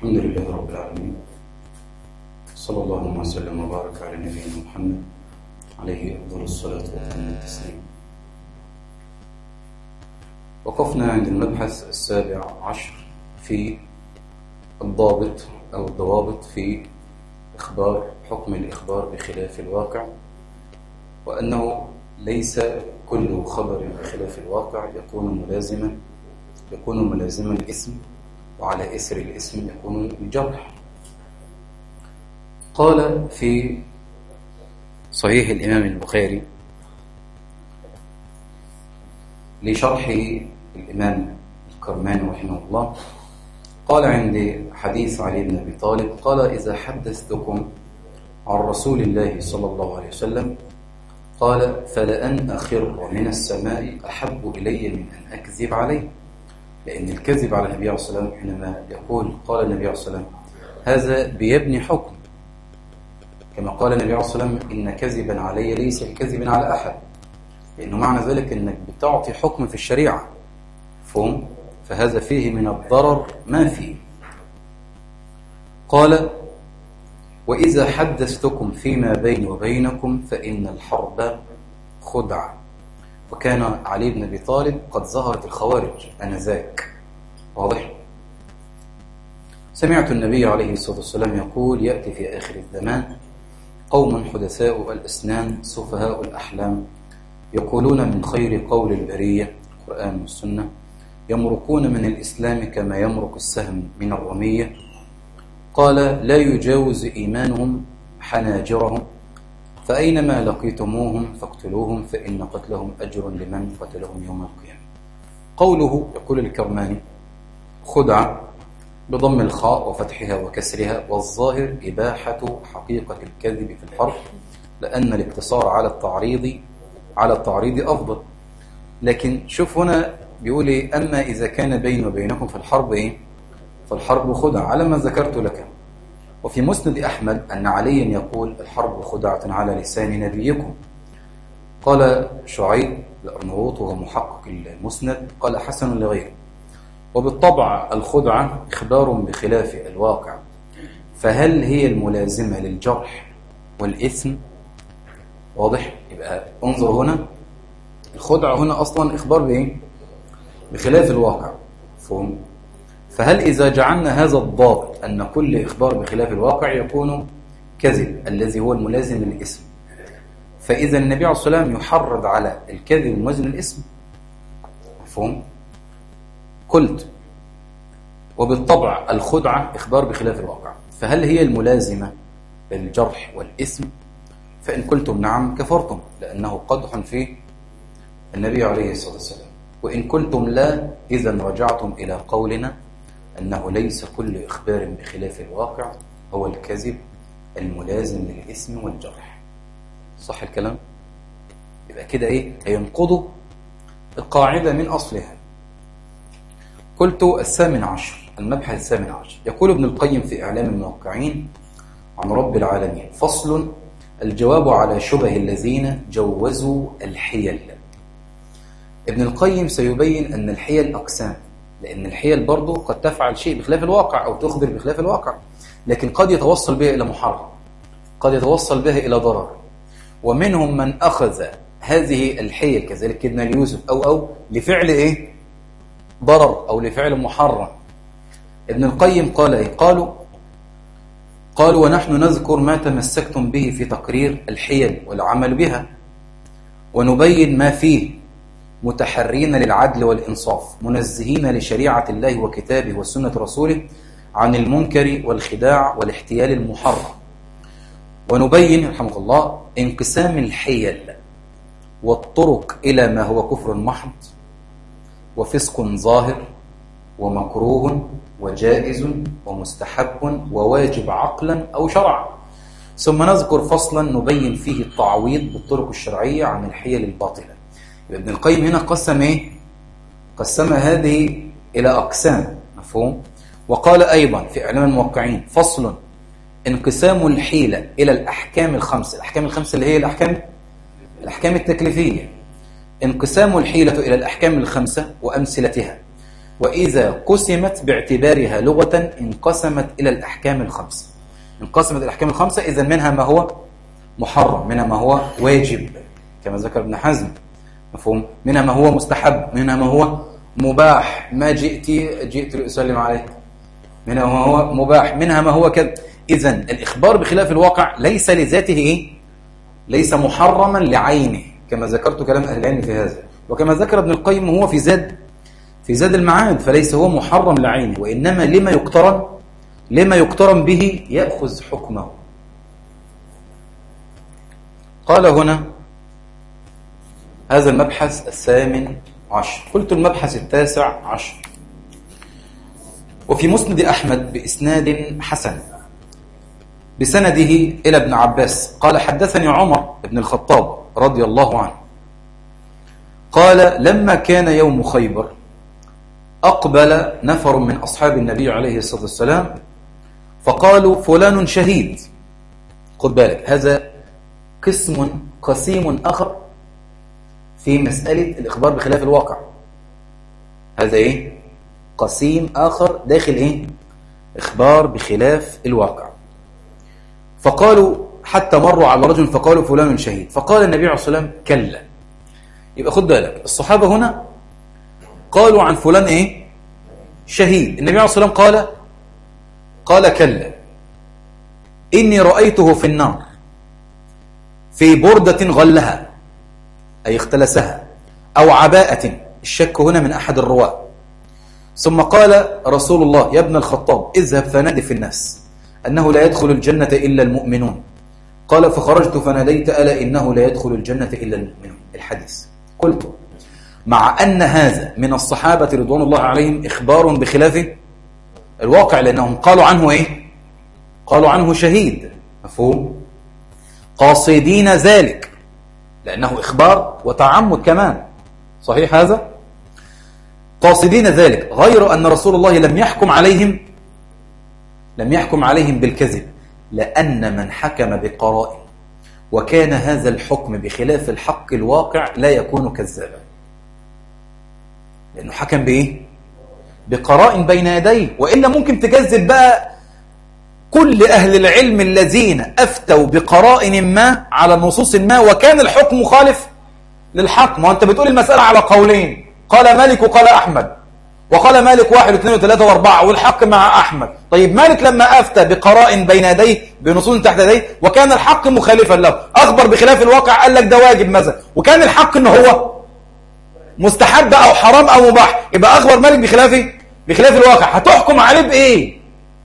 الحمد لله رب العالمين، صلى الله وسلم وبارك على نبينا محمد عليه أفضل الصلاة والتسليم. وقفنا عند المبحث 17 في الضابط أو الضوابط في حكم الإخبار بخلاف الواقع، وأنه ليس كل خبر بخلاف الواقع يكون ملازما الاسم، وعلى إثر الاسم يكون الجرح. قال في صحيح الإمام البخاري لشرحه الإمام الكرماني رحمه الله، قال عند حديث علي بن أبي طالب قال: إذا حدثتكم عن رسول الله صلى الله عليه وسلم قال: فلأن أخر من السماء أحب إلي من أن أكذب عليه. لأن الكذب على النبي عليه الصلاة والسلام حينما يقول قال النبي عليه الصلاة والسلام هذا بيبني حكم، كما قال النبي عليه الصلاة والسلام إن كذبا علي ليس كذبا على أحد، لأنه معنى ذلك أنك بتعطي حكم في الشريعة فهم، فهذا فيه من الضرر ما فيه. قال: وإذا حدثتكم فيما بيني وبينكم فإن الحرب خدعة. وكان علي بن أبي طالب قد ظهرت الخوارج آنذاك، واضح؟ سمعت النبي عليه الصلاة والسلام يقول: يأتي في آخر الزمان قوم حدثاء الأسنان سفهاء الأحلام يقولون من خير قول البرية القرآن والسنة، يمرقون من الإسلام كما يمرق السهم من الرمية. قال: لا يجاوز إيمانهم حناجرهم، فأينما لقيتموهم فاقتلوهم، فإن قتلهم أجر لمن قتلهم يوم القيامة. قوله يقول الكرماني خدعة بضم الخاء وفتحها وكسرها، والظاهر إباحة حقيقة الكذب في الحرب، لأن الاقتصار على التعريض أفضل. لكن شوف هنا بيقول إيه: أما إذا كان بيني وبينكم في الحرب إيه؟ فالحرب خدعة على ما ذكرت لك. وفي مسند أحمد أن عليا يقول: الحرب خدعة على لسان نبيكم. قال شعيب الأرنوط وهو محقق المسند قال: حسن لغيره. وبالطبع الخدعة إخبار بخلاف الواقع، فهل هي الملازمة للجرح والإثم؟ واضح؟ يبقى انظر هنا، الخدعة هنا أصلا إخبار بإيه؟ بخلاف الواقع، فهم؟ فهل إذا جعلنا هذا الضابط أن كل إخبار بخلاف الواقع يكون كذب الذي هو الملازم للإثم، فإذا النبي عليه الصلاة والسلام يحرض على الكذب الملازم للإثم؟ مفهوم؟ قلت: وبالطبع الخدعة إخبار بخلاف الواقع، فهل هي الملازمة للجرح والإثم؟ فإن قلتم نعم كفرتم، لأنه قدح في النبي عليه الصلاة والسلام. وإن قلتم لا، إذا رجعتم إلى قولنا أنه ليس كل إخبار بخلاف الواقع هو الكذب الملازم للإثم والجرح. صح الكلام؟ يبقى كده إيه؟ هينقضوا القاعدة من أصلها. قلت 18 المبحث 18 يقول ابن القيم في إعلام الموقعين عن رب العالمين: فصل: الجواب على شبه الذين جوزوا الحيل. ابن القيم سيبين أن الحيل أقسام، لأن الحيل برضو قد تفعل شيء بخلاف الواقع أو تخبر بخلاف الواقع، لكن قد يتوصل بها إلى محرم، قد يتوصل بها إلى ضرر. ومنهم من أخذ هذه الحيل كذلك كدنا ليوسف أو لفعل إيه؟ ضرر أو لفعل محرم. ابن القيم قال إيه؟ قالوا: ونحن نذكر ما تمسكتم به في تقرير الحيل والعمل بها، ونبين ما فيه متحرين للعدل والإنصاف، منزهين لشريعة الله وكتابه وسنة رسوله عن المنكر والخداع والاحتيال المحرم. ونبين رحمه الله انقسام الحيل والطرق إلى ما هو كفر محض وفسق ظاهر ومكروه وجائز ومستحب وواجب عقلا أو شرعا، ثم نذكر فصلا نبين فيه التعويض بالطرق الشرعية عن الحيل الباطلة. ابن القيم هنا قسم إيه؟ قسم هذه إلى أقسام، مفهوم؟ وقال أيضا في إعلام الموقعين: فصل: انقسام الحيلة إلى الأحكام الخمسة. الأحكام الخمسة اللي هي الأحكام التكليفية. انقسام الحيلة إلى الأحكام الخمسة وأمثلتها، وإذا قسمت باعتبارها لغة انقسمت إلى الأحكام الخمسة. انقسمت الأحكام الخمسة، إذا منها ما هو محرم، منها ما هو واجب كما ذكر ابن حزم، مفهوم، منها ما هو مستحب، منها ما هو مباح، ما جئت لأسلم عليك، منها ما هو مباح، منها ما هو كذا. إذن الإخبار بخلاف الواقع ليس لذاته إيه؟ ليس محرما لعينه كما ذكرت كلام أهل العلم في هذا، وكما ذكر ابن القيم هو في زاد المعاد، فليس هو محرم لعينه، وإنما لما يقترن به يأخذ حكمه. قال هنا هذا المبحث 18. قلت المبحث 19. وفي مسند أحمد بإسناد حسن بسنده إلى ابن عباس قال حدثني عمر بن الخطاب رضي الله عنه قال لما كان يوم خيبر أقبل نفر من أصحاب النبي عليه الصلاة والسلام فقالوا فلان شهيد. خد بالك، هذا قسيم آخر في مسألة الإخبار بخلاف الواقع. هذا إيه؟ قسيم آخر داخل إيه؟ إخبار بخلاف الواقع. فقالوا حتى مروا على رجل فقالوا فلان شهيد، فقال النبي عليه الصلاة والسلام كلا. يبقى خد بالك، الصحابة هنا قالوا عن فلان إيه؟ شهيد. النبي عليه الصلاة والسلام قال كلا إني رأيته في النار في بردة غلها أي اختلسها أو عباءة، الشك هنا من أحد الرواة. ثم قال رسول الله يا ابن الخطاب اذهب فنادي في الناس أنه لا يدخل الجنة إلا المؤمنون. قال فخرجت فناديت ألا إنه لا يدخل الجنة إلا المؤمنون. الحديث قلت مع أن هذا من الصحابة رضوان الله عليهم إخبار بخلاف الواقع، لأنهم قالوا عنه إيه؟ قالوا عنه شهيد، مفهوم؟ قاصدين ذلك لأنه إخبار وتعمد كمان، صحيح هذا؟ قاصدين ذلك، غير أن رسول الله لم يحكم عليهم بالكذب، لأن من حكم بقرائن وكان هذا الحكم بخلاف الحق الواقع لا يكون كذابا، لأنه حكم بإيه؟ بقرائن بين يديه، وإلا ممكن تكذب بقى كل أهل العلم الذين أفتوا بقرائن ما على نصوص ما وكان الحكم مخالف للحق. ما أنت بتقول المسألة على قولين، قال مالك وقال أحمد، وقال مالك 1 و2 و3 و4 والحق مع أحمد. طيب مالك لما أفتى بقرائن بين يديه بنصوص تحت يديه وكان الحق مخالفا له، أخبر بخلاف الواقع، قال لك ده واجب مثلا، وكان الحق إنه هو مستحب أو حرام أو مباح، يبقى أخبر مالك بخلاف الواقع، هتحكم عليه بإيه؟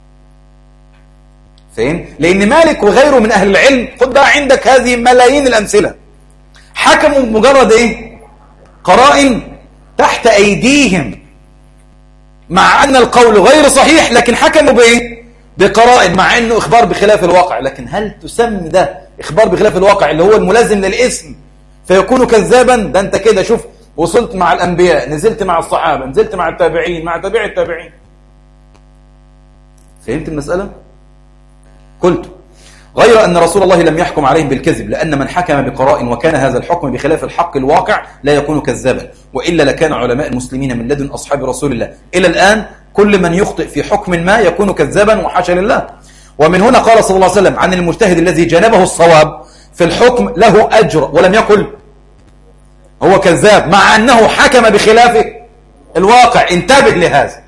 فين؟ لأن مالك وغيره من أهل العلم، خد بقى عندك هذه ملايين الأمثلة، حكموا مجرد إيه؟ قرائن تحت أيديهم، مع أن القول غير صحيح، لكن حكموا بإيه؟ بقرائن، مع أنه إخبار بخلاف الواقع. لكن هل تسمي ده إخبار بخلاف الواقع اللي هو الملازم للاسم فيكون كذابا؟ ده أنت كده شوف، وصلت مع الأنبياء، نزلت مع الصحابة، نزلت مع التابعين، مع تابع التابعين. فهمت المسألة؟ قلت غير أن رسول الله لم يحكم عليهم بالكذب، لأن من حكم بقرائن وكان هذا الحكم بخلاف الحق الواقع لا يكون كذابا، وإلا لكان علماء المسلمين من لدن أصحاب رسول الله إلى الآن كل من يخطئ في حكم ما يكون كذابا وحاشا لله. ومن هنا قال صلى الله عليه وسلم عن المجتهد الذي جانبه الصواب في الحكم له أجر، ولم يقل هو كذاب، مع أنه حكم بخلاف الواقع. انتبه لهذا،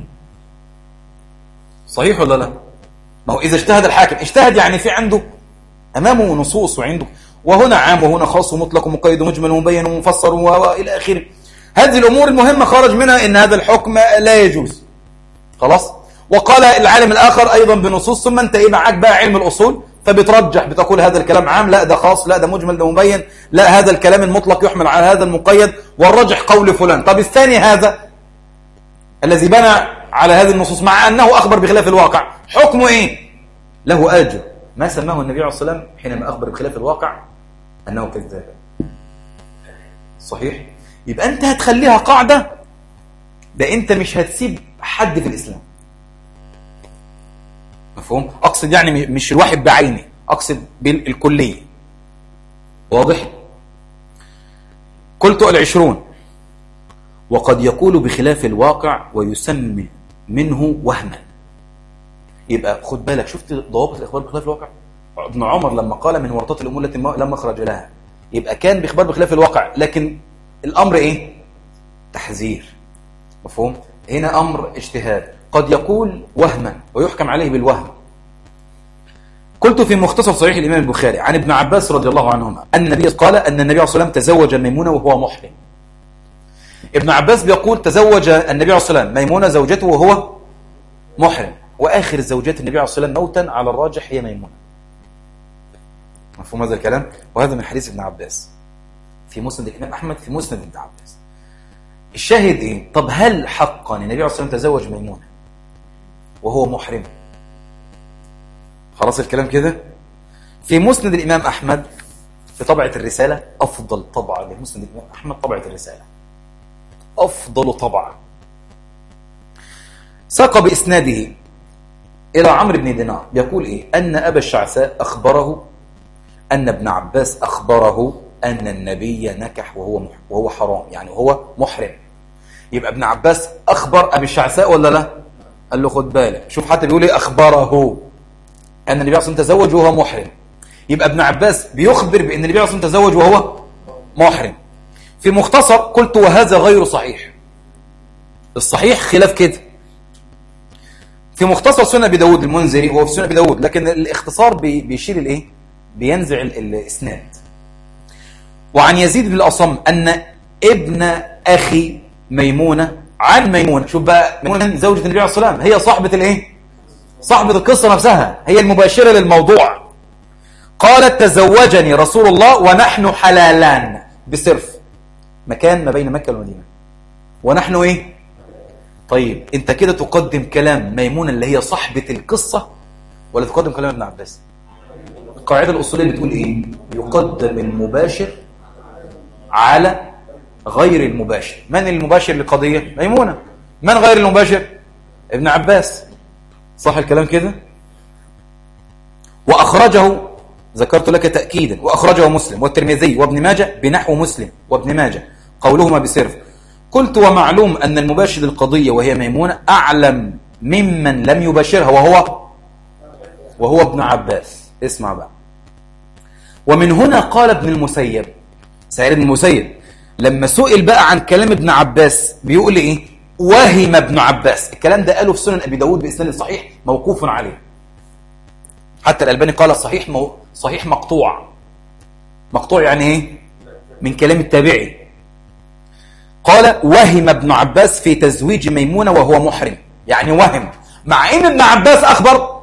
صحيح ولا لا؟ ما هو إذا اجتهد الحاكم، اجتهد يعني في عنده أمامه نصوص، وهنا عام وهنا خاص ومطلق ومقيد ومجمل ومبين ومفسر وإلى آخره. هذه الأمور المهمة خرج منها إن هذا الحكم لا يجوز، خلاص. وقال العالم الآخر أيضا بنصوص، ثم أنت إيه معاك بقى علم الأصول، فبترجح، بتقول هذا الكلام عام، لا ده خاص، لا ده مجمل، ده مبين، لا هذا الكلام المطلق يحمل على هذا المقيد، والرجح قول فلان. طب الثاني هذا الذي بنى على هذه النصوص مع أنه أخبر بخلاف الواقع، حكمه إيه؟ له أجر، ما سماه النبي عليه الصلاة والسلام حينما أخبر بخلاف الواقع أنه كذاب. صحيح؟ يبقى أنت هتخليها قاعدة، ده أنت مش هتسيب حد في الإسلام، مفهوم؟ أقصد يعني مش الواحد بعينه، أقصد بالكلية. واضح؟ قلت 20. وقد يقول بخلاف الواقع ويسمي منه وهما. يبقى خد بالك، شفت ضوابط الإخبار بخلاف الواقع؟ ابن عمر لما قال من ورطات الأمور التي لا مخرج لها، يبقى كان بإخبار بخلاف الواقع، لكن الأمر إيه؟ تحذير. مفهوم؟ هنا أمر اجتهاد، قد يقول وهما ويحكم عليه بالوهم. قلت في مختصر صحيح الإمام البخاري عن ابن عباس رضي الله عنهما أن النبي قال أن النبي عليه الصلاة والسلام تزوج ميمونة وهو محرم. ابن عباس بيقول تزوج النبي عليه الصلاة والسلام ميمونة زوجته وهو محرم، وآخر زوجات النبي عليه الصلاة والسلام موتا على الراجح هي ميمونة. مفهوم هذا الكلام؟ وهذا من حديث ابن عباس في مسند الإمام أحمد في مسند ابن عباس. الشاهد إيه؟ طب هل حقا النبي عليه الصلاة والسلام تزوج ميمونة وهو محرم؟ خلاص الكلام كده. في مسند الإمام أحمد في طبعة الرسالة، أفضل طبعة لمسند الإمام أحمد طبعة الرسالة، أفضل طبعة، ساق بإسناده إلى عمرو بن دينار يقول إيه؟ أن أبا الشعثاء أخبره أن ابن عباس أخبره أن النبي نكح وهو حرام، يعني وهو محرم. يبقى ابن عباس أخبر أبي الشعثاء ولا لا؟ قال له خد بالك، شوف حتى بيقول إيه؟ أخبره أن النبي أصلا تزوج وهو محرم. يبقى ابن عباس بيخبر بأن النبي أصلا تزوج وهو محرم. في مختصر قلت وهذا غير صحيح، الصحيح خلاف كده. في مختصر سنن أبي داود المنذري، هو في سنن أبي داود لكن الاختصار بيشير الإيه؟ بينزع الإسناد. وعن يزيد بن الأصم أن ابن أخي ميمونة عن ميمونة، شوف بقى، ميمونة زوجة النبي عليه الصلاة والسلام هي صاحبة الإيه؟ صاحبة القصة نفسها، هي المباشرة للموضوع. قالت تزوجني رسول الله ونحن حلالان بصرف، مكان ما بين مكة والمدينة، ونحن إيه؟ طيب أنت كده تقدم كلام ميمونة اللي هي صاحبة القصة ولا تقدم كلام ابن عباس؟ القاعدة الأصولية بتقول إيه؟ يقدم المباشر على غير المباشر. من المباشر للقضية؟ ميمونة. من غير المباشر؟ ابن عباس. صح الكلام كده؟ وأخرجه، ذكرت لك تأكيدا، وأخرجه مسلم والترمذي وابن ماجه بنحو مسلم وابن ماجه قولهما بصرف. قلت ومعلوم أن المباشر للقضية وهي ميمونة أعلم ممن لم يباشرها وهو ابن عباس. اسمع بقى. ومن هنا قال ابن المسيب، سعيد بن المسيب لما سئل بقى عن كلام ابن عباس بيقول ايه؟ وهم ابن عباس. الكلام ده قاله في سنن أبي داود بإسناد صحيح موقوف عليه، حتى الألباني قال صحيح مقطوع. مقطوع يعني ايه؟ من كلام التابعي. قال وهم ابن عباس في تزويج ميمونة وهو محرم، يعني وهم، مع ان ابن عباس أخبر.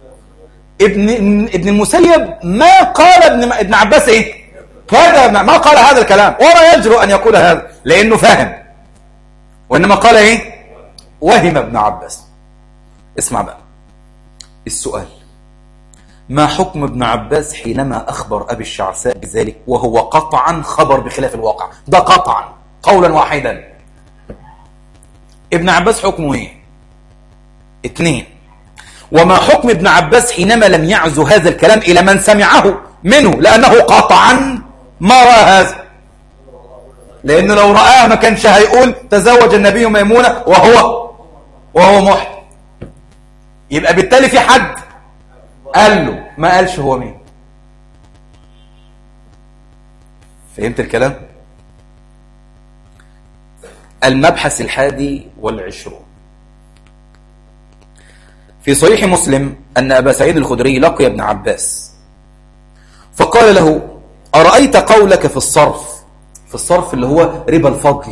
ابن المسيب ما قال ابن عباس ايه؟ كذا، ما قال هذا الكلام ولا يجرؤ أن يقول هذا لأنه فاهم، وإنما قال ايه؟ وهم ابن عباس. اسمع بقى السؤال، ما حكم ابن عباس حينما أخبر أبي الشعثاء بذلك وهو قطعا خبر بخلاف الواقع؟ ده قطعا قولا واحدا. ابن عباس حكمه ايه؟ 2. وما حكم ابن عباس حينما لم يعزو هذا الكلام إلى من سمعه منه، لأنه قطعا ما رأى هذا، لأنه لو رآه ما كانش هيقول تزوج النبي ميمونة وهو محرم. يبقى بالتالي في حد قال له، ما قالش هو مين. فهمت الكلام؟ المبحث 21 في صحيح مسلم أن أبا سعيد الخدري لقي ابن عباس فقال له أرأيت قولك في الصرف اللي هو ربا الفضل،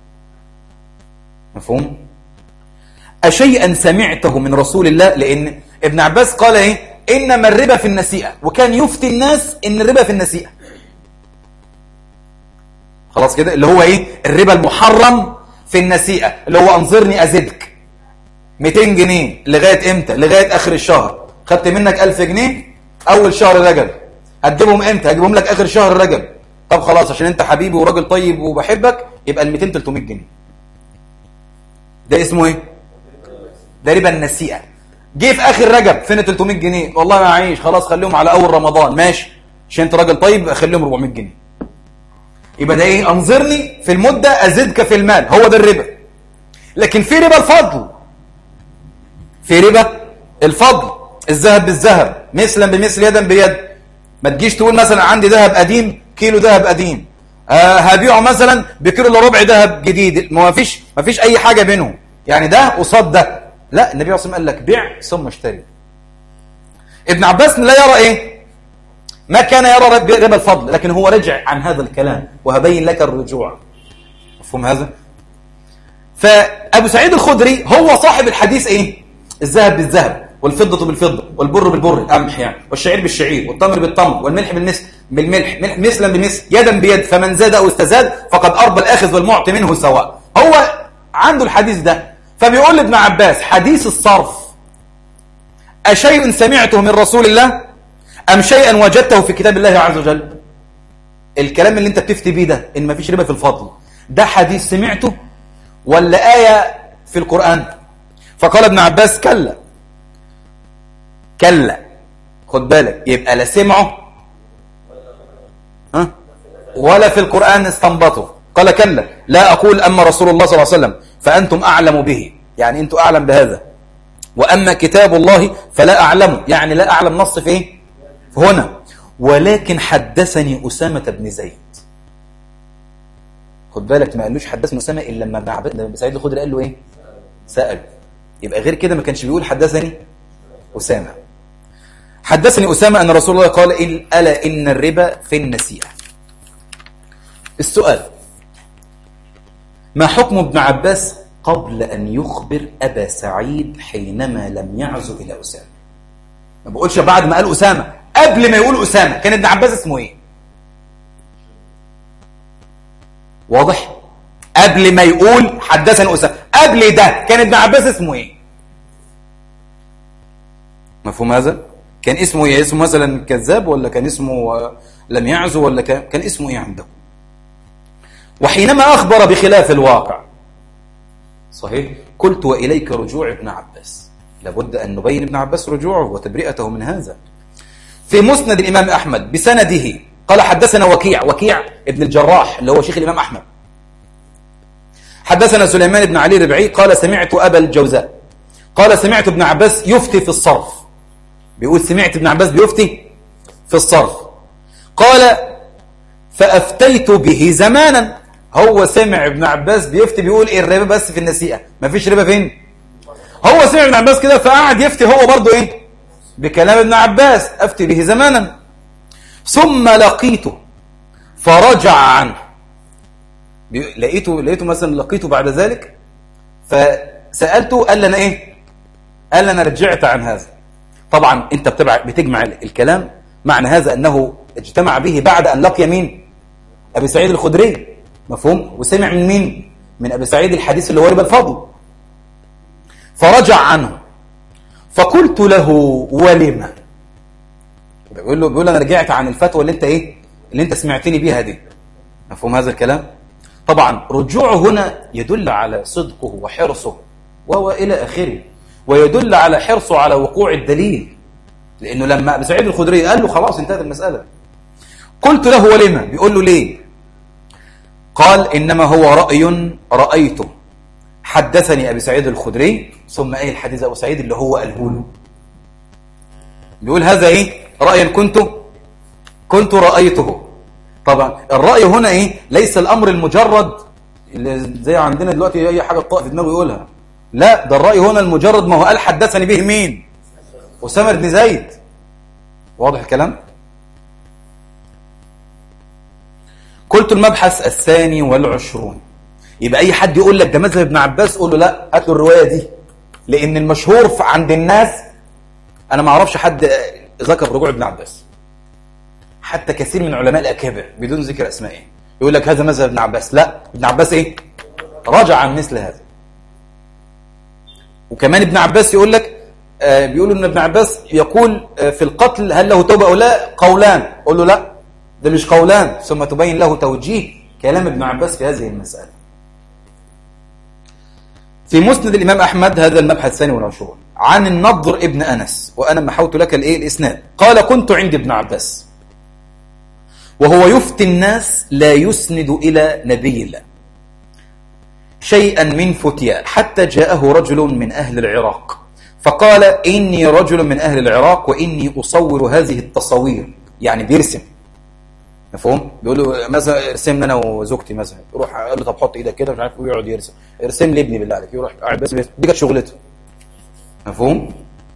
مفهوم؟ أشيئا سمعته من رسول الله؟ لأن ابن عباس قال إيه؟ إنما الربا في النسيئة، وكان يفتي الناس إن الربا في النسيئة. خلاص كده، اللي هو إيه؟ الربا المحرم في النسيئة، اللي هو أنظرني أزدك 200 جنيه لغاية إمتى؟ لغاية آخر الشهر. خدت منك 1000 جنيه أول شهر رجب، هتجيبهم إمتى؟ هجيبهم لك آخر شهر رجب. طب خلاص، عشان أنت حبيبي وراجل طيب وبحبك، يبقى ال 200 300 جنيه. ده اسمه إيه؟ ده ربا النسيئة. جه في آخر رجب، فين 300 جنيه؟ والله ما عايش، خلاص خليهم على أول رمضان، ماشي، عشان أنت راجل طيب خليهم 400 جنيه. يبقى ده ايه؟ انظرني في المدة ازدك في المال، هو ده الربا. لكن في ربا الفضل، في ربا الفضل، الذهب بالذهب، مثلا بمثل، يدا بيد. ما تجيش تقول مثلا عندي ذهب قديم، كيلو ذهب قديم، هبيعه مثلا بكيلو الا ربع ذهب جديد، ما فيش اي حاجه بينهم، يعني ده قصاد ده. لا، النبي عليه الصلاه والسلام قال لك بيع ثم اشتري. ابن عباس لا يرى ايه؟ ما كان يرى ربا الفضل، لكن هو رجع عن هذا الكلام، وهبين لك الرجوع. مفهوم هذا؟ فابو سعيد الخدري هو صاحب الحديث ايه؟ الذهب بالذهب، والفضة بالفضة، والبر بالبر، القمح يعني، والشعير بالشعير، والتمر بالتمر، والملح بالملح، مثلا بمثل، يدا بيد، فمن زاد او استزاد فقد اربى الاخذ والمعطي منه سواء. هو عنده الحديث ده، فبيقول لابن عباس حديث الصرف أشيء سمعته من رسول الله أم شيئا وجدته في كتاب الله عز وجل؟ الكلام اللي انت بتفتي بيه ده ان مفيش ربا في الفضل، ده حديث سمعته ولا آية في القرآن؟ فقال ابن عباس كلا كلا، خد بالك، يبقى لا سمعه ولا في القرآن استنبطه. قال كلا لا أقول أما رسول الله صلى الله عليه وسلم فأنتم أعلم به، يعني أنتم أعلم بهذا، وأما كتاب الله فلا أعلمه، يعني لا أعلم نص في إيه؟ هنا، ولكن حدثني أسامة بن زيد. خد بالك، ما قالوش حدثني أسامة إلا لما ابن سعيد الخدري قال له إيه؟ سأل. يبقى غير كده ما كانش بيقول حدثني أسامة. حدثني أسامة أن رسول الله قال ألا إن الربا في النسيئة. السؤال: ما حكم ابن عباس قبل أن يخبر أبا سعيد حينما لم يعزو إلى أسامة؟ ما بقولش بعد ما قال أسامة، قبل ما يقول أسامة كان ابن عباس اسمه إيه؟ واضح؟ قبل ما يقول حدثني أسامة، قبل ده كان ابن عباس اسمه إيه؟ مفهوم هذا؟ كان اسمه إيه؟ اسمه مثلا كذاب، ولا كان اسمه لم يعزو، ولا كان اسمه إيه عنده؟ وحينما أخبر بخلاف الواقع، صحيح، قلت وإليك رجوع ابن عباس. لابد أن نبين ابن عباس رجوعه وتبرئته من هذا. في مسند الإمام أحمد بسنده قال حدثنا وكيع ابن الجراح اللي هو شيخ الإمام أحمد، حدثنا سليمان بن علي ربعي قال سمعت أبا الجوزاء قال سمعت ابن عباس يفتي في الصرف. بيقول سمعت ابن عباس بيفتي في الصرف. قال فأفتيت به زمانا. هو سمع ابن عباس بيفتي بيقول إيه؟ الربا بس في النسيئة، مفيش ربا فين؟ هو سمع ابن عباس كده فقعد يفتي هو برضو إيه؟ بكلام ابن عباس، أفتي به زمانا ثم لقيته فرجع عنه. لقيته مثلا، لقيته بعد ذلك فسألته قال لنا إيه؟ قال لنا رجعت عن هذا. طبعا أنت بتجمع الكلام، معنى هذا أنه اجتمع به بعد أن لقي مين؟ أبي سعيد الخدري، مفهوم؟ وسمع من مين؟ من أبي سعيد الحديث اللي هو ربا الفضل. فرجع عنه فقلت له ولما؟ بيقول أنا رجعت عن الفتوى اللي أنت إيه؟ اللي أنت سمعتني بيها دي. مفهوم هذا الكلام؟ طبعا رجوعه هنا يدل على صدقه وحرصه وهو إلى آخره، ويدل على حرصه على وقوع الدليل، لأنه لما أبي سعيد الخدري قال له خلاص انتهت المسألة. قلت له ولما؟ بيقول له ليه؟ قال إنما هو رأي رأيته حدثني أبي سعيد الخدري، ثم أي الحديث أبو سعيد اللي هو قاله له. بيقول هذا إيه؟ رأيا كنت رأيته. طبعا الرأي هنا إيه؟ ليس الأمر المجرد اللي زي عندنا دلوقتي أي حاجة طاقة في دماغه يقولها، لا، ده الرأي هنا المجرد ما هو قال حدثني به مين؟ أسامة بن زيد. واضح الكلام؟ قلت المبحث 22. يبقى أي حد يقول لك ده مذهب ابن عباس قول له لا، هات له الرواية دي، لأن المشهور عند الناس، أنا ما أعرفش حد ذكر رجوع ابن عباس، حتى كثير من علماء الأكابر بدون ذكر أسمائه يقول لك هذا مذهب ابن عباس. لا، ابن عباس إيه؟ رجع عن مثل هذا. وكمان ابن عباس يقول لك بيقولوا ان ابن عباس يقول في القتل هل له توبة او لا؟ قولان. قول له لا، ده مش قولان، ثم تبين له توجيه كلام ابن عباس في هذه المسألة. في مسند الإمام أحمد هذا المبحث 22 عن النضر ابن أنس، وأنا محوت لك الإسناد. قال كنت عند ابن عباس وهو يفتي الناس لا يسند إلى نبي الله شيئا من فتيا، حتى جاءه رجل من أهل العراق فقال إني رجل من أهل العراق وإني أصور هذه التصاوير، يعني بيرسم، مفهوم؟ بيقول له مثلا ارسمنا انا وزوجتي مثلا، يروح قال له طب حط ايدك كده مش عارف، ويقعد يرسم، ارسم لي ابني بالله عليك، يروح قاعد بس دي كانت شغلته، مفهوم؟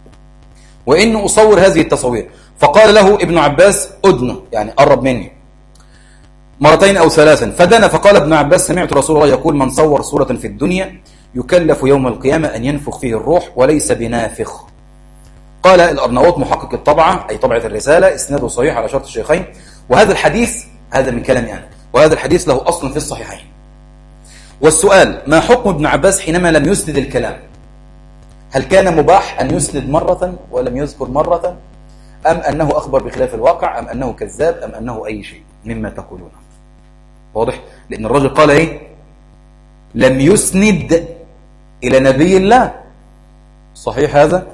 وانه اصور هذه التصاوير. فقال له ابن عباس ادنه، يعني قرب مني، مرتين او ثلاثا، فدنا فقال ابن عباس سمعت رسول الله يقول من صور صورة في الدنيا يكلف يوم القيامة ان ينفخ فيه الروح وليس بنافخ. قال الأرناؤوط محقق الطبعة أي طبعة الرسالة اسناده صحيح على شرط الشيخين، وهذا الحديث هذا من كلامي أنا، وهذا الحديث له أصل في الصحيحين. والسؤال ما حكم ابن عباس حينما لم يسند الكلام؟ هل كان مباح أن يسند مرة ولم يذكر مرة، أم أنه أخبر بخلاف الواقع، أم أنه كذاب، أم أنه أي شيء مما تقولونه؟ واضح؟ لأن الرجل قال إيه؟ لم يسند إلى نبي الله، صحيح هذا؟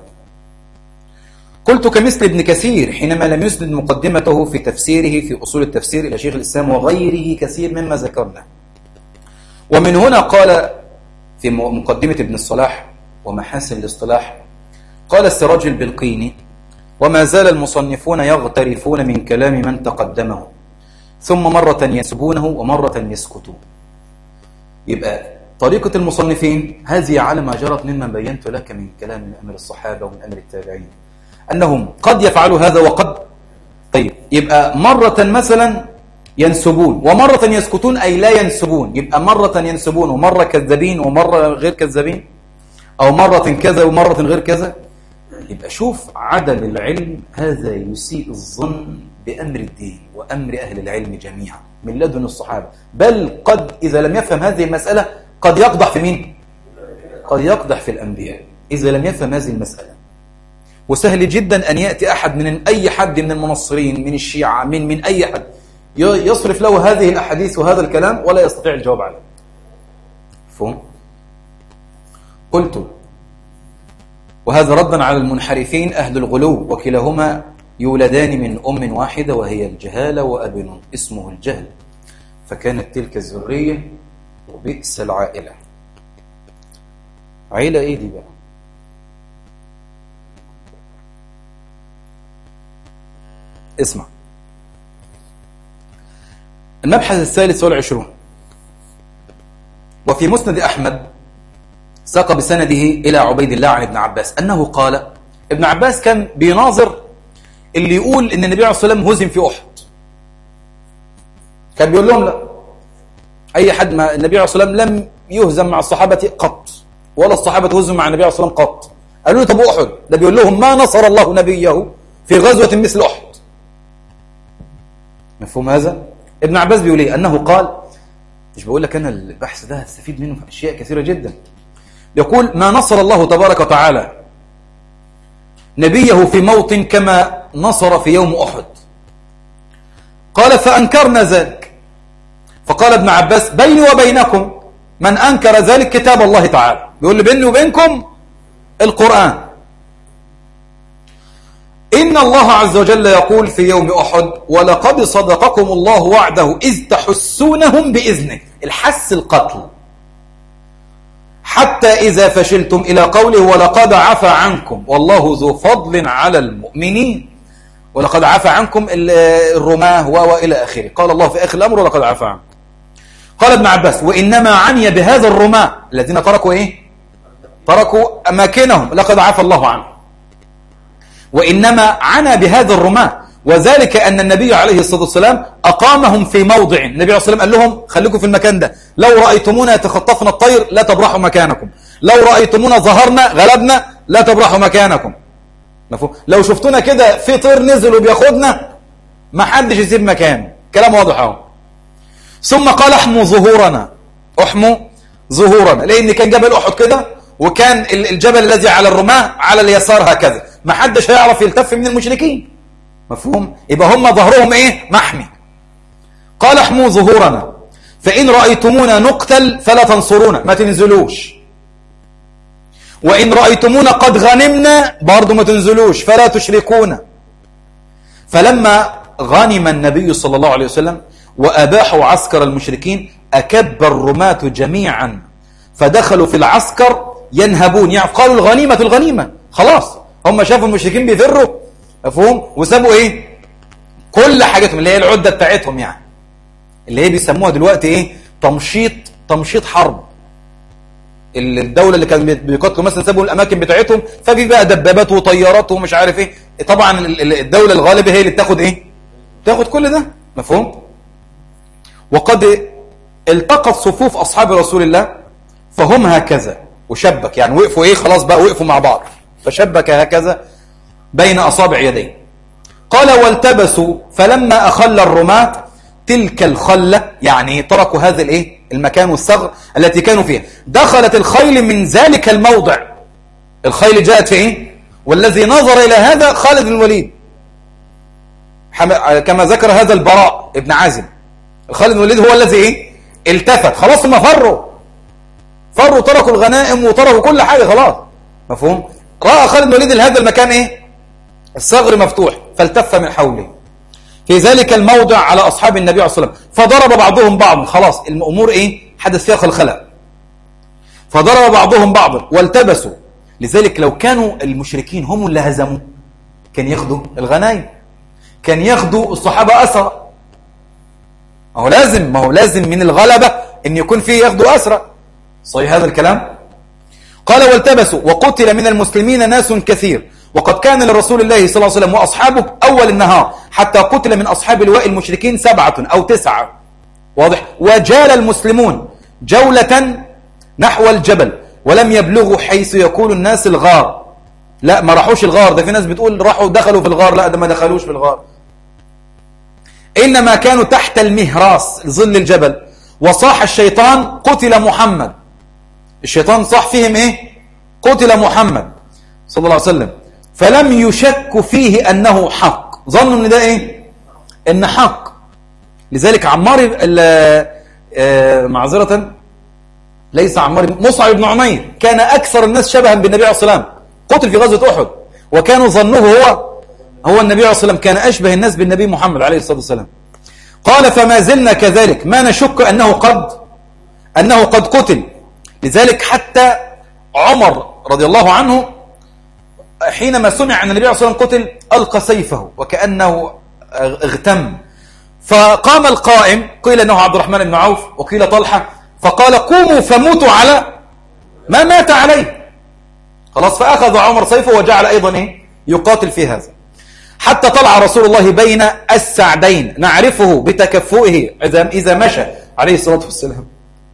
قلت كمثل ابن كثير حينما لم يسند مقدمته في تفسيره في أصول التفسير إلى شيخ الإسلام وغيره كثير مما ذكرنا. ومن هنا قال في مقدمة ابن الصلاح ومحاسن الاصطلاح، قال السراج البلقيني وما زال المصنفون يغترفون من كلام من تقدمه ثم مرة ينسبونه ومرة يسكتون. يبقى طريقة المصنفين هذه على ما جرت مما بينت لك من كلام من أمر الصحابة ومن أمر التابعين، أنهم قد يفعلوا هذا وقد طيب. يبقى مرة مثلا ينسبون ومرة يسكتون أي لا ينسبون، يبقى مرة ينسبون ومرة كذابين ومرة غير كذابين، أو مرة كذا ومرة غير كذا. يبقى شوف عدم العلم هذا يسيء الظن بأمر الدين وأمر أهل العلم جميعا من لدن الصحابة، بل قد إذا لم يفهم هذه المسألة قد يقدح في مين؟ قد يقدح في الأنبياء إذا لم يفهم هذه المسألة. وسهل جدا أن يأتي أحد من أي حد من المنصرين من الشيعة من أي حد يصرف له هذه الأحاديث وهذا الكلام ولا يستطيع الجواب عليه. فهم؟ قلت وهذا ردا على المنحرفين أهل الغلو، وكلاهما يولدان من أم واحدة وهي الجهالة وأب اسمه الجهل، فكانت تلك الذرية وبئس العائلة. عائلة إيه دي بقى؟ اسمع، المبحث الثالث والعشرون، وفي مسند أحمد ساق بسنده إلى عبيد الله عن ابن عباس أنه قال ابن عباس كان بيناظر اللي يقول إن النبي عليه الصلاة والسلام هزم في أحد، كان بيقول لهم لا، أي حد ما النبي عليه الصلاة والسلام لم يهزم مع الصحابة قط ولا الصحابة هزم مع النبي عليه الصلاة والسلام قط. قالوا له طب أحد ده بيقول لهم ما نصر الله نبيه في غزوة مثل أحد. مفهوم هذا؟ ابن عباس بيقول ايه؟ أنه قال، مش بقول لك أنا البحث ده هستفيد منه في أشياء كثيرة جدا، يقول ما نصر الله تبارك وتعالى نبيه في موطن كما نصر في يوم أحد. قال فأنكرنا ذلك، فقال ابن عباس بيني وبينكم من أنكر ذلك كتاب الله تعالى، بيقول لي بيني وبينكم القرآن. إن الله عز وجل يقول في يوم أحد ولقد صدقكم الله وعده إذ تحسونهم بإذنه، الحس القتل، حتى إذا فشلتم إلى قوله ولقد عفى عنكم والله ذو فضل على المؤمنين، ولقد عفى عنكم الرماه وإلى آخره. قال الله في آخر الأمر ولقد عفى عنكم. قال ابن عباس وإنما عني بهذا الرماه الذين تركوا إيه؟ تركوا أماكنهم لقد عفى الله عنهم، وإنما عنا بهذا الرماه، وذلك أن النبي عليه الصلاة والسلام أقامهم في موضع، النبي عليه الصلاة والسلام قال لهم خليكم في المكان ده، لو رأيتمونا يتخطفنا الطير لا تبرحوا مكانكم، لو رأيتمونا ظهرنا غلبنا لا تبرحوا مكانكم. مفهوم؟ لو شفتونا كده في طير نزل وبياخدنا ما حدش يسيب مكانه، كلام واضح اهو. ثم قال احموا ظهورنا، احموا ظهورنا، لأن كان جبل أحد كده وكان الجبل الذي على الرماة على اليسار هكذا، ما حدش هيعرف يلتف من المشركين. مفهوم؟ يبقى هم ظهرهم ايه؟ محمي. قال احموا ظهورنا فإن رأيتمونا نقتل فلا تنصرونا، ما تنزلوش، وإن رأيتمونا قد غنمنا برضو ما تنزلوش، فلا تشركونا. فلما غنم النبي صلى الله عليه وسلم وأباحوا عسكر المشركين أكب الرماة جميعا فدخلوا في العسكر ينهبون، يعني قالوا الغنيمة الغنيمة، خلاص هم شافوا المشركين بيفروا مفهوم، وسابوا ايه كل حاجاتهم اللي هي العدة بتاعتهم، يعني اللي هي بيسموها دلوقتي ايه تمشيط حرب. الدولة اللي كانوا بيقاتلوا مثلا سابوا الأماكن بتاعتهم، ففي بقى دبابات وطيارات ومش عارف ايه. طبعا الدولة الغالبة هي اللي بتاخد ايه، تاخد كل ده مفهوم. وقد التقت صفوف أصحاب رسول الله فهم هكذا، وشبك يعني وقفوا ايه خلاص بقى وقفوا مع بعض، فشبك هكذا بين أصابع يديه. قال والتبسوا فلما أخل الرماة تلك الخلة، يعني تركوا هذا الايه المكان والثغر التي كانوا فيها، دخلت الخيل من ذلك الموضع. الخيل جاءت في ايه، والذي نظر إلى هذا خالد بن الوليد كما ذكر هذا البراء ابن عازم. خالد بن الوليد هو الذي ايه التفت، خلاص هم فروا تركوا الغنائم وتركوا كل حاجة خلاص مفهوم. رأى خالد بن الوليد هذا المكان ايه الثغر مفتوح، فالتف من حوله في ذلك الموضع على أصحاب النبي عليه الصلاة والسلام، فضرب بعضهم بعضا، خلاص الأمور ايه حدث فيها خلخلة، فضرب بعضهم بعضا والتبسوا. لذلك لو كانوا المشركين هم اللي هزموا كان ياخدوا الغنائم، كان ياخدوا الصحابة أسرى. ما هو لازم من الغلبة ان يكون فيه ياخدوا أسرى، صحيح هذا الكلام. قال والتبسوا وقتل من المسلمين ناس كثير، وقد كان لرسول الله صلى الله عليه وسلم وأصحابه أول النهار حتى قتل من أصحاب لواء المشركين 7 أو 9، واضح. وجال المسلمون جولة نحو الجبل ولم يبلغوا حيث يقول الناس الغار. لا ما راحوش الغار، ده في ناس بتقول راحوا دخلوا في الغار، لا ده ما دخلوش في الغار، إنما كانوا تحت المهراس ظل الجبل. وصاح الشيطان قتل محمد، الشيطان صاح فيهم ايه قتل محمد صلى الله عليه وسلم، فلم يشك فيه أنه حق، ظنوا ان ده ايه ان حق. لذلك عمار معذرة ليس عمار، مصعب بن عمير كان أكثر الناس شبها بالنبي عليه الصلاة والسلام، قتل في غزوة أحد وكانوا ظنوه هو النبي عليه الصلاة والسلام، كان أشبه الناس بالنبي محمد عليه الصلاة والسلام. قال فما زلنا كذلك ما نشك أنه قد قتل. لذلك حتى عمر رضي الله عنه حينما سمع أن النبي عليه الصلاة والسلام قتل ألقى سيفه وكأنه اغتم، فقام القائم، قيل أنه عبد الرحمن بن عوف وقيل طلحة، فقال قوموا فموتوا على ما مات عليه، خلاص. فأخذ عمر سيفه وجعل أيضا إيه يقاتل في هذا، حتى طلع رسول الله بين السعدين نعرفه بتكفؤه إذا مشى عليه الصلاة والسلام.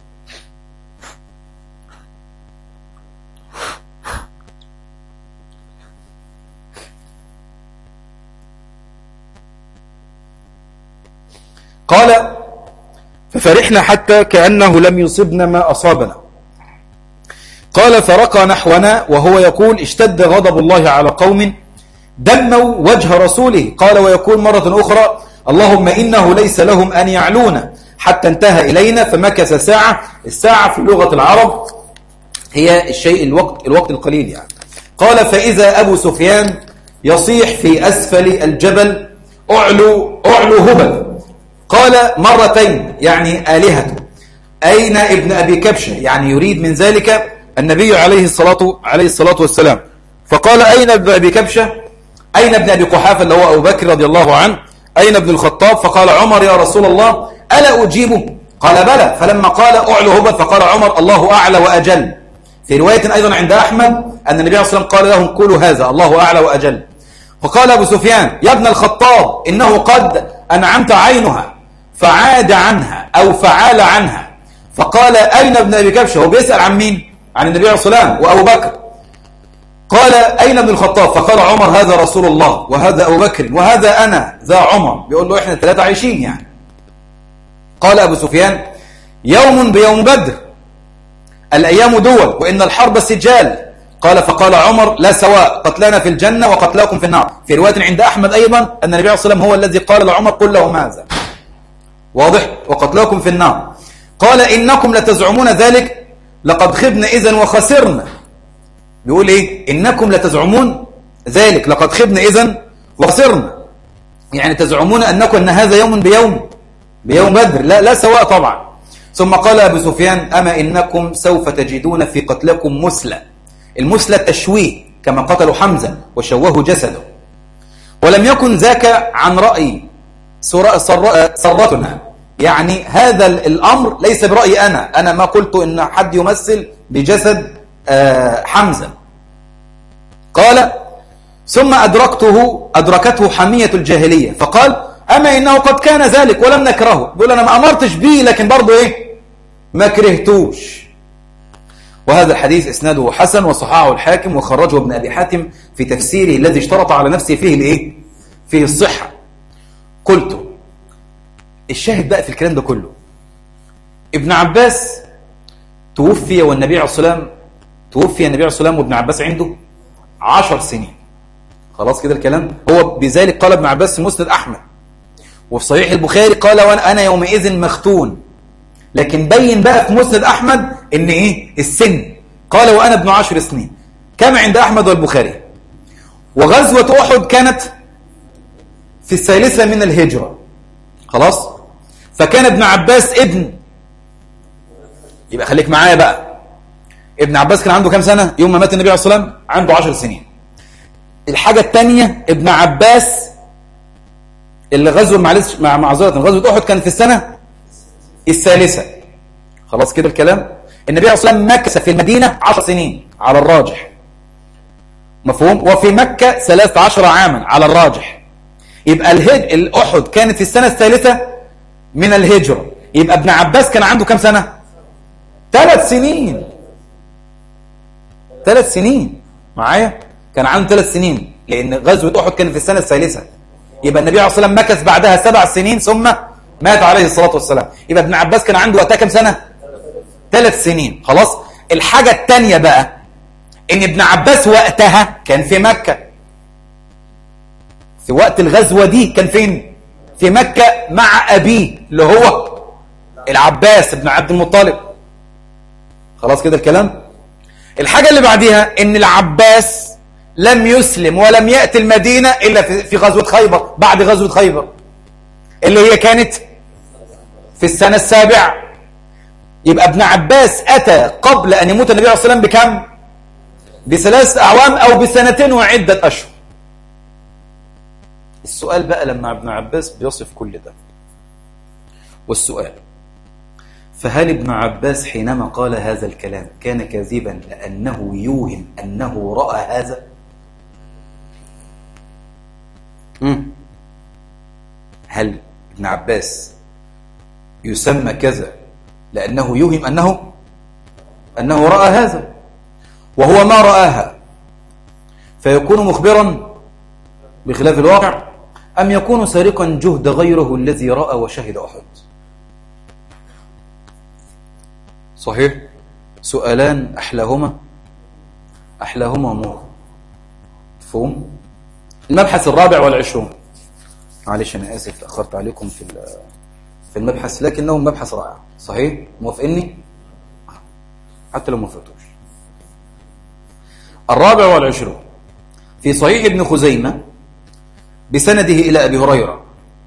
قال ففرحنا حتى كأنه لم يصبنا ما أصابنا. قال فرقى نحونا وهو يقول اشتد غضب الله على قوم دموا وجه رسوله. قال ويقول مرة أخرى اللهم إنه ليس لهم أن يعلون، حتى انتهى إلينا فمكث ساعة. الساعة في لغة العرب هي الشيء الوقت القليل يعني. قال فإذا أبو سفيان يصيح في أسفل الجبل أعلو هبل. قال مرتين يعني آلهته، أين ابن أبي كبشة، يعني يريد من ذلك النبي عليه الصلاة والسلام. فقال أين ابن أبي كبشة، أين ابن أبي قحافة اللي هو أبو بكر رضي الله عنه، أين ابن الخطاب. فقال عمر يا رسول الله ألا أجيبه، قال بلى. فلما قال أعلو هبل فقال عمر الله أعلى وأجل. في رواية أيضا عند أحمد أن النبي عليه الصلاة والسلام قال لهم قولوا هذا الله أعلى وأجل. فقال أبو سفيان يا ابن الخطاب إنه قد أنعمت عينها فعاد عنها أو فعال عنها. فقال أين ابن أبي كبشة، هو بيسأل عن مين، عن النبي عليه الصلاة والسلام وأبو بكر. قال أين ابن الخطاب، فقال عمر هذا رسول الله وهذا أبو بكر وهذا أنا ذا عمر، بيقول له إحنا 3 عايشين يعني. قال أبو سفيان يوم بيوم بدر، الأيام دول وإن الحرب سجال. قال فقال عمر لا سواء، قتلانا في الجنة وقتلاكم في النار. في رواية عند أحمد أيضا أن النبي عليه الصلاة والسلام هو الذي قال لعمر قل لهم هذا، واضح، وقتلاكم في النار. قال إنكم لتزعمون ذلك لقد خبنا إذن وخسرنا. بيقول إيه إنكم لتزعمون ذلك لقد خبنا إذن وخسرنا. يعني تزعمون أنكم أن هذا يوم بيوم بدر، لا سواء طبعا. ثم قال أبو سفيان: أما إنكم سوف تجدون في قتلكم مسلة. المسلة التشويه، كما قتلوا حمزة وشوهوا جسده. ولم يكن ذاك عن رأي سرتنا، يعني هذا الأمر ليس برأيي أنا ما قلت إن حد يمثل بجسد حمزة. قال: ثم أدركته حمية الجاهلية فقال: أما إنه قد كان ذلك ولم نكرهه. بيقول أنا ما أمرتش به لكن برضه ما كرهتوش. وهذا الحديث إسناده حسن وصححه الحاكم وخرجه ابن أبي حاتم في تفسيره الذي اشترط على نفسه فيه الصحة. قلت الشاهد بقى في الكلام ده كله، ابن عباس توفي والنبي عليه الصلاة والسلام وابن عباس عنده 10 سنين. خلاص كده الكلام. هو بذلك قال ابن عباس في مسند أحمد، وفي صحيح البخاري قال: وأنا يومئذ مختون. لكن بين بقى في مسند أحمد إن السن، قال: وأنا ابن 10 سنين، كما عند أحمد والبخاري. وغزوة أحد كانت في 3 من الهجرة. خلاص. فكان ابن عباس يبقى خليك معايا بقى، ابن عباس كان عنده كام سنة يوم ما مات النبي عليه الصلاة والسلام؟ عنده 10 سنين. الحاجة الثانية، ابن عباس اللي غزوة أحد كان في السنة 3. خلاص كده الكلام. النبي عليه الصلاة والسلام مكث في المدينة 10 سنين على الراجح، مفهوم؟ وفي مكة 13 عاما على الراجح. يبقى الأحد كانت في السنة 3 من الهجرة. يبقى ابن عباس كان عنده كام سنة؟ 3 سنين. 3 سنين معايا؟ كان عنده 3 سنين، لأن غزوة أحد كانت في السنة 3. يبقى النبي عليه الصلاة والسلام مكث بعدها 7 سنين ثم مات عليه الصلاة والسلام. يبقى ابن عباس كان عنده وقتها كام سنة؟ 3 سنين. خلاص. الحاجة الثانية بقى ان ابن عباس وقتها كان في مكة، في وقت الغزوة دي كان فين؟ في مكة مع أبيه اللي هو العباس بن عبد المطلب. خلاص كده الكلام. الحاجة اللي بعدها ان العباس لم يسلم ولم يأتي المدينة إلا في غزوة خيبر، بعد غزوة خيبر اللي هي كانت في السنة 7. يبقى ابن عباس أتى قبل أن يموت النبي عليه الصلاة والسلام بكم؟ ب3 أعوام أو ب2 وعدة أشهر. السؤال بقى لما ابن عباس بيصف كل ده، والسؤال: فهل ابن عباس حينما قال هذا الكلام كان كاذبا لأنه يوهم أنه رأى هذا؟ هل ابن عباس يسمى كذا لأنه يوهم أنه رأى هذا وهو ما رآها فيكون مخبرا بخلاف الواقع، أم يكون سارقا جهد غيره الذي رأى وشهد أحد؟ صحيح. سؤالان أحلاهما مر. مفهوم؟ المبحث 24. معلش أنا آسف تأخرت عليكم في المبحث، لكنه مبحث رائع. صحيح؟ موافقني؟ حتى لو ما فاتوش. 24 في صحيح ابن خزيمة بسنده إلى أبي هريرة.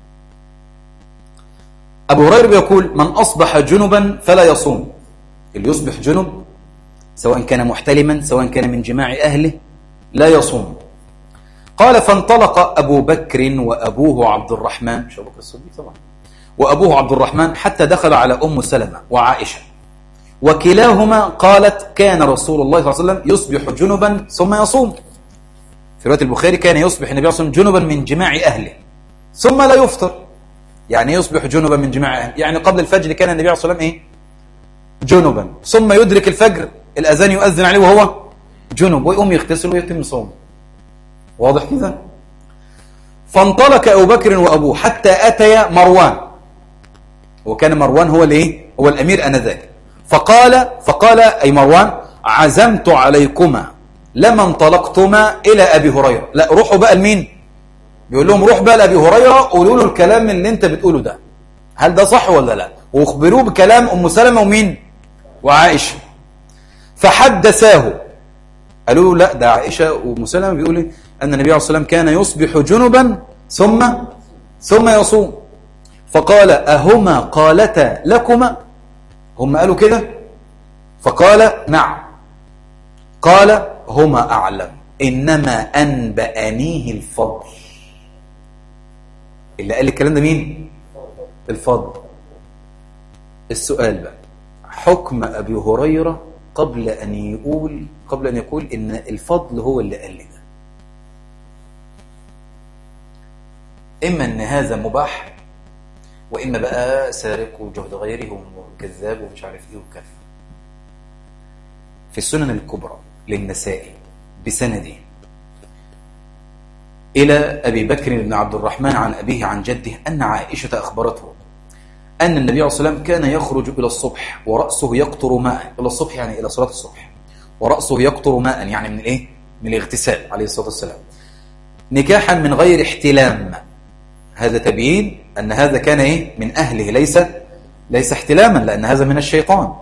أبو هريرة بيقول: من أصبح جنبا فلا يصوم. اللي يصبح جنب سواء كان محتلما سواء كان من جماع أهله لا يصوم. قال: فانطلق أبو بكر وأبوه عبد الرحمن، مش أبو بكر الصديق طبعا، وأبوه عبد الرحمن حتى دخل على أم سلمة وعائشة، وكلاهما قالت: كان رسول الله صلى الله عليه وسلم يصبح جنبا ثم يصوم. في رواية البخاري كان يصبح النبي صلى الله عليه وسلم جنبا من جماع أهله ثم لا يفطر. يعني يصبح جنبا من جماع أهله، يعني قبل الفجر كان النبي صلى الله عليه وسلم جنبا، ثم يدرك الفجر الأذان يؤذن عليه وهو جنب ويقوم يغتسل ويتم صومه. واضح كده؟ فانطلق أبو بكر وأبوه حتى أتيا مروان، وكان مروان هو الأمير آنذاك. فقال أي مروان: عزمت عليكما لما انطلقتما إلى أبي هريرة. لا، روحوا بقى لمين؟ بيقول لهم: روح بقى لأبي هريرة قولوا له الكلام اللي انت بتقوله ده، هل ده صح ولا لا؟ واخبروه بكلام أم سلمة ومين؟ وعائشة. فحدثاه، قالوا له: لا، ده عائشة وأم سلمة بيقول أن النبي عليه الصلاة والسلام كان يصبح جنبا ثم يصوم. فقال أهما قالتا لكما؟ هم قالوا كده؟ فقال نعم. قال هما أعلم، إنما أنبأنيه الفضل. اللي قال الكلام ده مين؟ الفضل. السؤال بقى، حكم أبي هريرة قبل أن يقول إن الفضل هو اللي قال لي ده. إما أن هذا مباح، وإما بقى سارق وجهد غيره وكذاب ومش عارف إيه وكذا. في السنن الكبرى للنسائي بسنده إلى أبي بكر بن عبد الرحمن عن أبيه عن جده أن عائشة أخبرته أن النبي عليه الصلاة والسلام كان يخرج إلى الصبح ورأسه يقطر ماء. إلى الصبح يعني إلى صلاة الصبح، ورأسه يقطر ماء يعني من الإيه؟ من الاغتسال عليه الصلاة والسلام، نكاحا من غير احتلام. هذا تبيين أن هذا كان إيه؟ من أهله، ليس احتلاما، لأن هذا من الشيطان.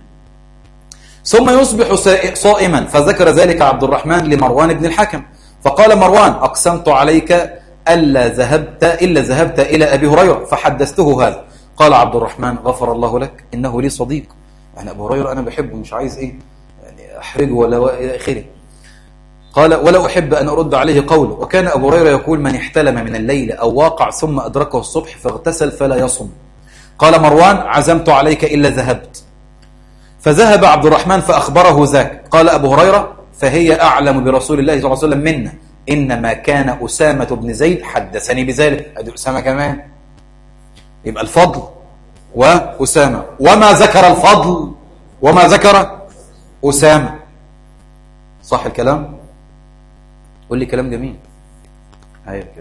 ثم يصبح صائما، فذكر ذلك عبد الرحمن لمروان بن الحكم، فقال مروان أقسمت عليك إلا ذهبت إلى أبي هريرة فحدثته هذا. قال عبد الرحمن غفر الله لك، إنه لي صديق، يعني أبو هريرة أنا بحبه، مش عايز إيه يعني أحرجه ولا إلى آخره. قال ولا أحب أن أرد عليه قوله، وكان أبو هريرة يقول من احتلم من الليل أو واقع ثم أدركه الصبح فاغتسل فلا يصم. قال مروان عزمت عليك إلا ذهبت. فذهب عبد الرحمن فأخبره ذاك. قال أبو هريرة فهي أعلم برسول الله صلى الله عليه وسلم منا، إنما كان أسامة بن زيد حدثني بذلك. أدي أسامة كمان، يبقى الفضل وأسامة، وما ذكر الفضل وما ذكر أسامة. صح الكلام؟ قول لي كلام جميل. أيوة كده.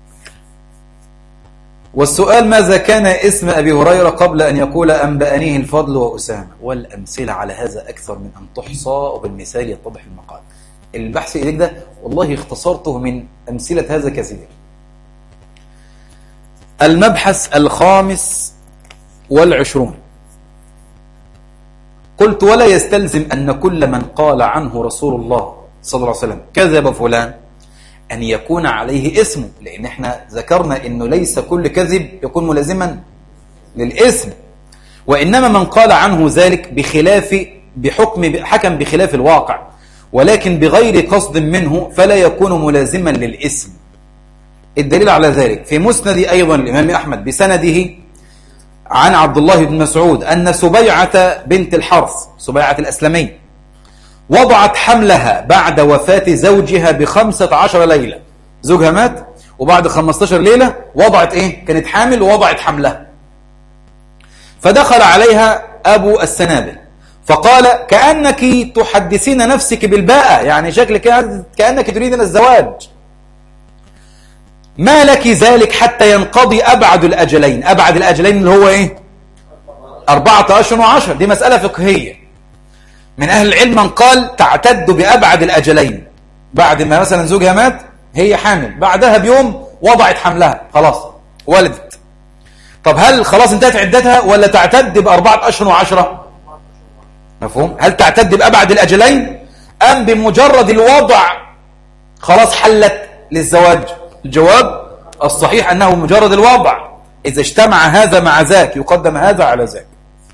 والسؤال ماذا كان اسم أبي هريرة قبل أن يقول أنبأنيه الفضل وأسامة؟ والأمثلة على هذا أكثر من أن تحصى، وبالمثال يتضح المقال. البحث إليك ده والله اختصرته من أمثلة هذا كثير. المبحث 25. قلت ولا يستلزم أن كل من قال عنه رسول الله صلى الله عليه وسلم كذب فلان أن يكون عليه اسمه، لأن احنا ذكرنا أنه ليس كل كذب يكون ملازما للاسم، وإنما من قال عنه ذلك حكم بخلاف الواقع، ولكن بغير قصد منه فلا يكون ملازما للاسم. الدليل على ذلك في مسند أيضا الإمام أحمد بسنده عن عبد الله بن مسعود أن سبيعة بنت الحرث، سبيعة الأسلمي، وضعت حملها بعد وفاة زوجها ب15 ليلة. زوجها مات وبعد 15 ليلة وضعت إيه؟ كانت حامل ووضعت حملها. فدخل عليها أبو السنابل فقال كأنك تحدثين نفسك بالباءة، يعني شكلك كأنك تريدين الزواج، ما لك ذلك حتى ينقضي أبعد الأجلين. أبعد الأجلين اللي هو إيه؟ 4 أشهر و10. دي مسألة فقهية. من أهل العلم من قال تعتد بأبعد الأجلين، بعد ما مثلا زوجها مات هي حامل، بعدها بيوم وضعت حملها، خلاص ولدت. طب هل خلاص انتهت عدتها ولا تعتد ب4 أشهر و10؟ مفهوم؟ هل تعتد بأبعد الأجلين أم بمجرد الوضع خلاص حلت للزواج؟ الجواب الصحيح أنه مجرد الوضع، إذا اجتمع هذا مع ذاك يقدم هذا على ذاك.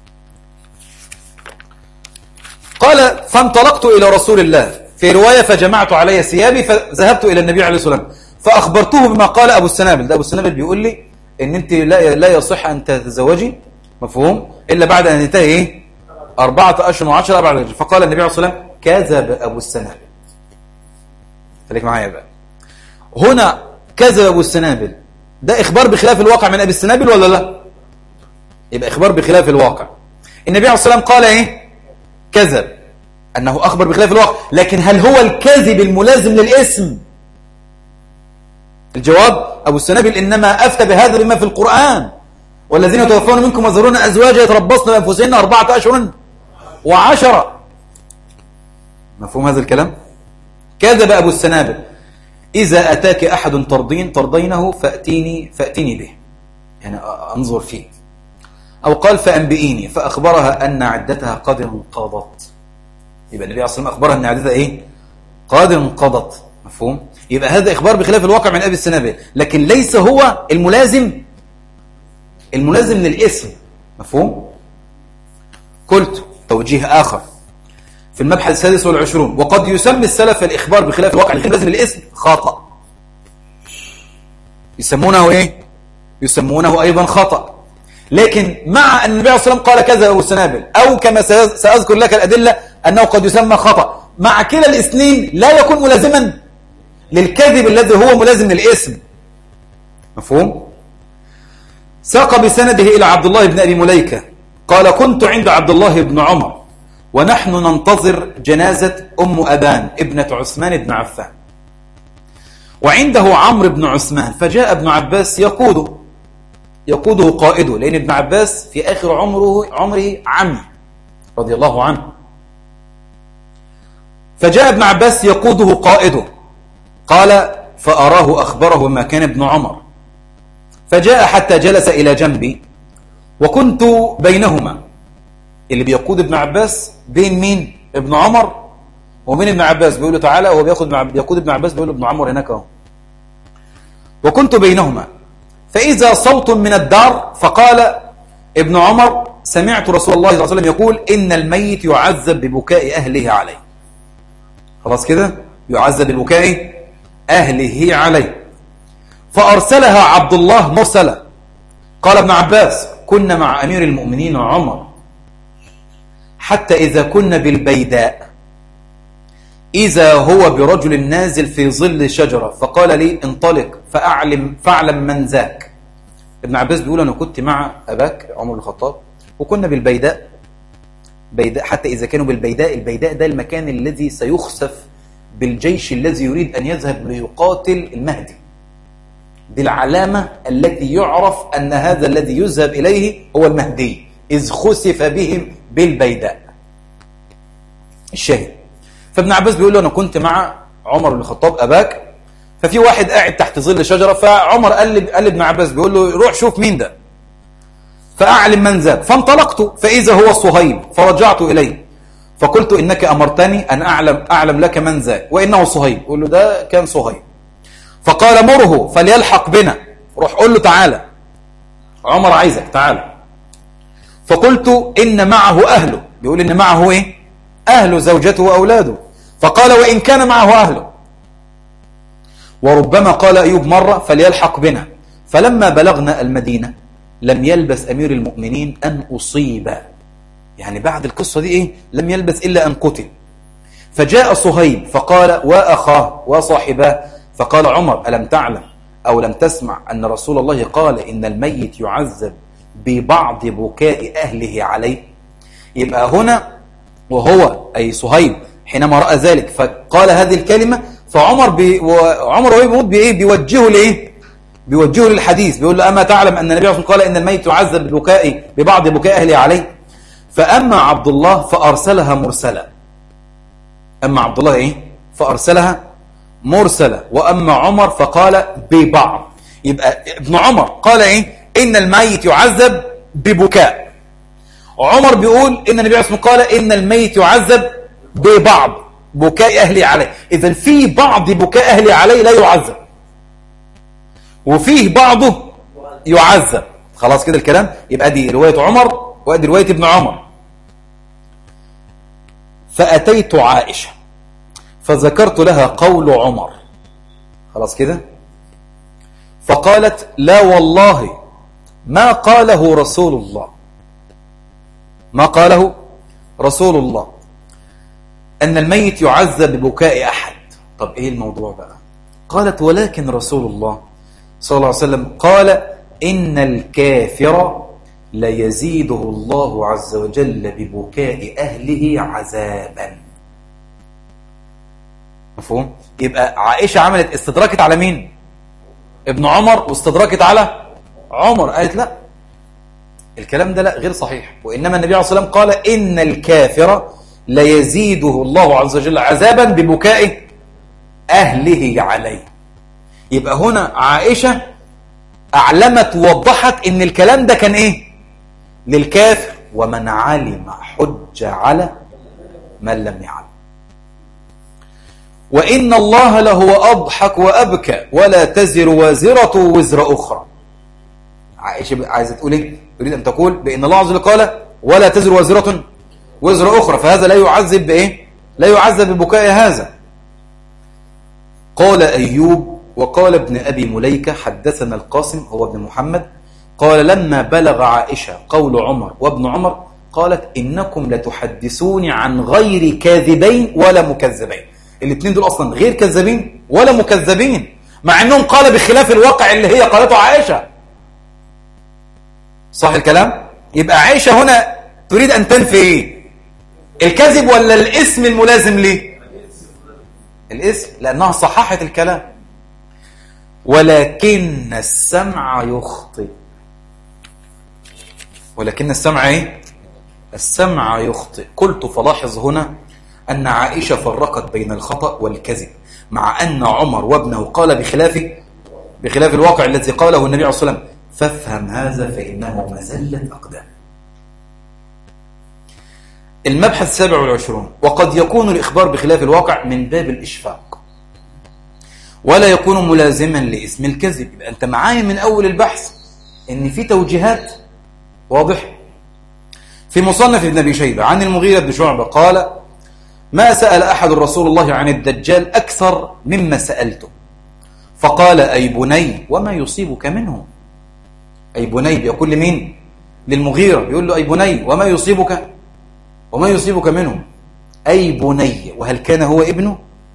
قال فانطلقت إلى رسول الله، في رواية فجمعت علي ثيابي فذهبت إلى النبي عليه الصلاة والسلام فأخبرته بما قال أبو السنابل. ده أبو السنابل بيقول لي إن أنت لا يصح أن تتزوجي، مفهوم، إلا بعد أن ينتهي إيه؟ 4 أشهر و10 بعد الرجل. فقال النبي عليه الصلاة والسلام كذب أبو السنابل. خليك معايا بقى، هنا كذب أبو السنابل، ده إخبار بخلاف الواقع من أبي السنابل ولا لا؟ يبقى إخبار بخلاف الواقع. النبي عليه الصلاة والسلام قال إيه؟ كذب، أنه أخبر بخلاف الواقع، لكن هل هو الكذب الملازم للاسم؟ الجواب أبو السنابل إنما أفتى بهذا بما في القرآن، والذين يتوفون منكم ويذرون أزواجا يتربصن بأنفسهن 4 أشهر و10. مفهوم هذا الكلام؟ كذب أبو السنابل. إذا أتاك أحد ترضينه فأتيني به، يعني أنظر فيه. أو قال فأنبئيني، فأخبرها أن عدتها قد انقضت. يبقى النبي عليه الصلاة والسلام أخبرها أن عدتها إيه؟ قد انقضت. مفهوم؟ يبقى هذا إخبار بخلاف الواقع من أبي السنابل، لكن ليس هو الملازم للاسم. مفهوم؟ قلت توجيه آخر في المبحث السادس والعشرون: وقد يسمي السلف الإخبار بخلاف الواقع الملازم للاسم خطأ. يسمونه إيه؟ يسمونه أيضا خطأ. لكن مع أن النبي عليه الصلاة والسلام قال كذا أبو السنابل، أو كما سأذكر لك الأدلة أنه قد يسمى خطأ، مع كلا الاثنين لا يكون ملازما للكذب الذي هو ملازم للاسم. مفهوم؟ ساق بسنده إلى عبد الله بن أبي مليكة قال: كنت عند عبد الله بن عمر ونحن ننتظر جنازة أم أبان ابنة عثمان بن عفان، وعنده عمرو بن عثمان، فجاء ابن عباس يقوده قائده، لأن ابن عباس في آخر عمره عمي رضي الله عنه. فجاء ابن عباس يقوده قائده، قال: فأراه أخبره ما كان ابن عمر، فجاء حتى جلس إلى جنبي وكنت بينهما. اللي بيقود ابن عباس بين مين؟ ابن عمر ومين؟ ابن عباس. بيقول له تعالى، وهو بيقود ابن عباس، بيقول له ابن عمر هناك اهو. وكنت بينهما فإذا صوت من الدار، فقال ابن عمر: سمعت رسول الله صلى الله عليه وسلم يقول: إن الميت يعذب ببكاء أهله عليه. خلاص كده، يعذب ببكاء أهله عليه. فأرسلها عبد الله مرسلة. قال ابن عباس: كنا مع أمير المؤمنين عمر حتى إذا كنا بالبيداء إذا هو برجل نازل في ظل شجرة، فقال لي: انطلق فأعلم من ذاك. ابن عباس بيقول: أنا كنت مع أباك عمر بن الخطاب وكنا بالبيداء، حتى إذا كانوا بالبيداء. البيداء ده المكان الذي سيخسف بالجيش الذي يريد أن يذهب ليقاتل المهدي. دي العلامة التي يعرف أن هذا الذي يذهب إليه هو المهدي، إذ خسف بهم بالبيداء. الشاهد، فابن عباس بيقول له: أنا كنت مع عمر بن الخطاب أباك، ففي واحد قاعد تحت ظل شجرة، فعمر قال لابن عباس، بيقول له: روح شوف مين ده، فأعلم من ذاك. فانطلقت فإذا هو صهيب، فرجعت إليه فقلت: إنك أمرتني أن أعلم لك من ذاك، وإنه صهيب. قل له: ده كان صهيب. فقال: مره فليلحق بنا، روح قل له تعالى، عمر عايزك تعالى. فقلت: إن معه أهله. بيقول إن معه إيه؟ أهله، زوجته وأولاده. فقال: وإن كان معه أهله. وربما قال أيوب مرة: فليلحق بنا. فلما بلغنا المدينة لم يلبس أمير المؤمنين أن أصيب، يعني بعد القصة دي إيه؟ لم يلبس إلا أن قتل. فجاء صهيب فقال: وأخاه وصاحباه. فقال عمر: ألم تعلم أو لم تسمع أن رسول الله قال إن الميت يعذب ببعض بكاء أهله عليه؟ يبقى هنا وهو أي صهيب حينما رأى ذلك فقال هذه الكلمة، فعمر وعمر وهو بيموت بيوجهه لإيه؟ بيوجهه للحديث، بيقول له: أما تعلم أن النبي صلى الله عليه وسلم قال إن الميت يعذب ببعض بكاء أهله عليه؟ فأما عبد الله فأرسلها مرسلة. أما عبد الله إيه؟ فأرسلها مرسلة. وأما عمر فقال ببعض. يبقى ابن عمر قال إيه؟ إن الميت يعذب ببكاء. عمر بيقول إن النبي عليه الصلاة والسلام قال إن الميت يعذب ببعض بكاء أهلي عليه. إذن في بعض بكاء أهلي عليه لا يعذب، وفيه بعضه يعذب. خلاص كده الكلام. يبقى دي رواية عمر وادي رواية ابن عمر. فأتيت عائشة فذكرت لها قول عمر. خلاص كده. فقالت: لا والله ما قاله رسول الله، ما قاله رسول الله أن الميت يعذب ببكاء أحد. طب إيه الموضوع بقى؟ قالت: ولكن رسول الله صلى الله عليه وسلم قال إن الكافر ليزيده الله عز وجل ببكاء أهله عذابا. مفهوم؟ يبقى عائشة عملت استدراكت على مين؟ ابن عمر، واستدراكت على عمر. قالت لا، الكلام ده لا، غير صحيح. وإنما النبي عليه الصلاة والسلام قال إن الكافر ليزيده الله عز وجل عذابا ببكاء أهله عليه. يبقى هنا عائشة أعلمت ووضحت إن الكلام ده كان إيه؟ للكافر، ومن علم حج على من لم يعلم. وإن الله لهو أضحك وأبكى ولا تزر وازرة وزر أخرى. عائشة عايزة تقول إيه؟ تريد أن تقول بأن الله عز وجل قال ولا تزر وازرة وزر أخرى، فهذا لا يعذب بإيه؟ لا يعذب ببكاء هذا. قال أيوب وقال ابن أبي مليكة حدثنا القاسم هو ابن محمد قال لما بلغ عائشة قول عمر وابن عمر قالت إنكم لتحدثون عن غير كاذبين ولا مكذبين. الاثنين دول أصلا غير كذابين ولا مكذبين، مع أنهم قال بخلاف الواقع اللي هي قالته عائشة. صح الكلام؟ يبقى عائشة هنا تريد أن تنفي إيه؟ الكذب ولا الاسم الملازم ليه؟ الاسم، لأنها صححت الكلام. ولكن السمع يخطئ. ولكن السمع إيه؟ السمع يخطئ. قلت فلاحظ هنا أن عائشة فرقت بين الخطأ والكذب، مع أن عمر وابنه قال بخلاف الواقع الذي قاله النبي عليه الصلاة والسلام. فافهم هذا فإنه مزلة أقدام. المبحث 27. وقد يكون الإخبار بخلاف الواقع من باب الإشفاق ولا يكون ملازما لاسم الكذب. يبقى أنت معايا من أول البحث إن في توجيهات واضح. في مصنف ابن أبي شيبة عن المغيرة بن شعبة قال ما سأل أحد رسول الله عن الدجال أكثر مما سألته، فقال أي بني وما يصيبك منه. أي بني بيقول لمين؟ للمغيرة، بيقول له أي بني وما يصيبك منه. أي بني، وهل كان هو ابنه؟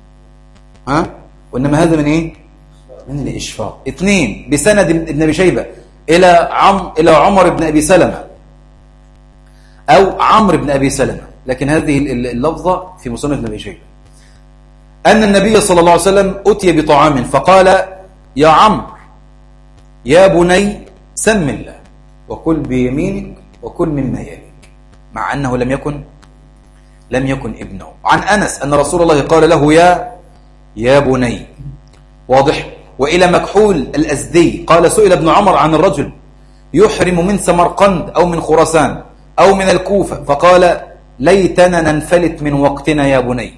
وإنما هذا من إيه؟ من الإشفاق. 2 بسند ابن أبي شيبة إلى عمر بن أبي سلمة أو عمرو بن أبي سلمة، لكن هذه اللفظة في مصنف ابن أبي شيبة أن النبي صلى الله عليه وسلم أتي بطعام فقال يا عمرو يا بني سم الله وكل بيمينك وكل مما يليك، مع أنه لم يكن ابنه. عن أنس أن رسول الله قال له يا بني، واضح. وإلى مكحول الأزدي قال سئل ابن عمر عن الرجل يحرم من سمرقند أو من خراسان أو من الكوفة فقال ليتنا ننفلت من وقتنا يا بني.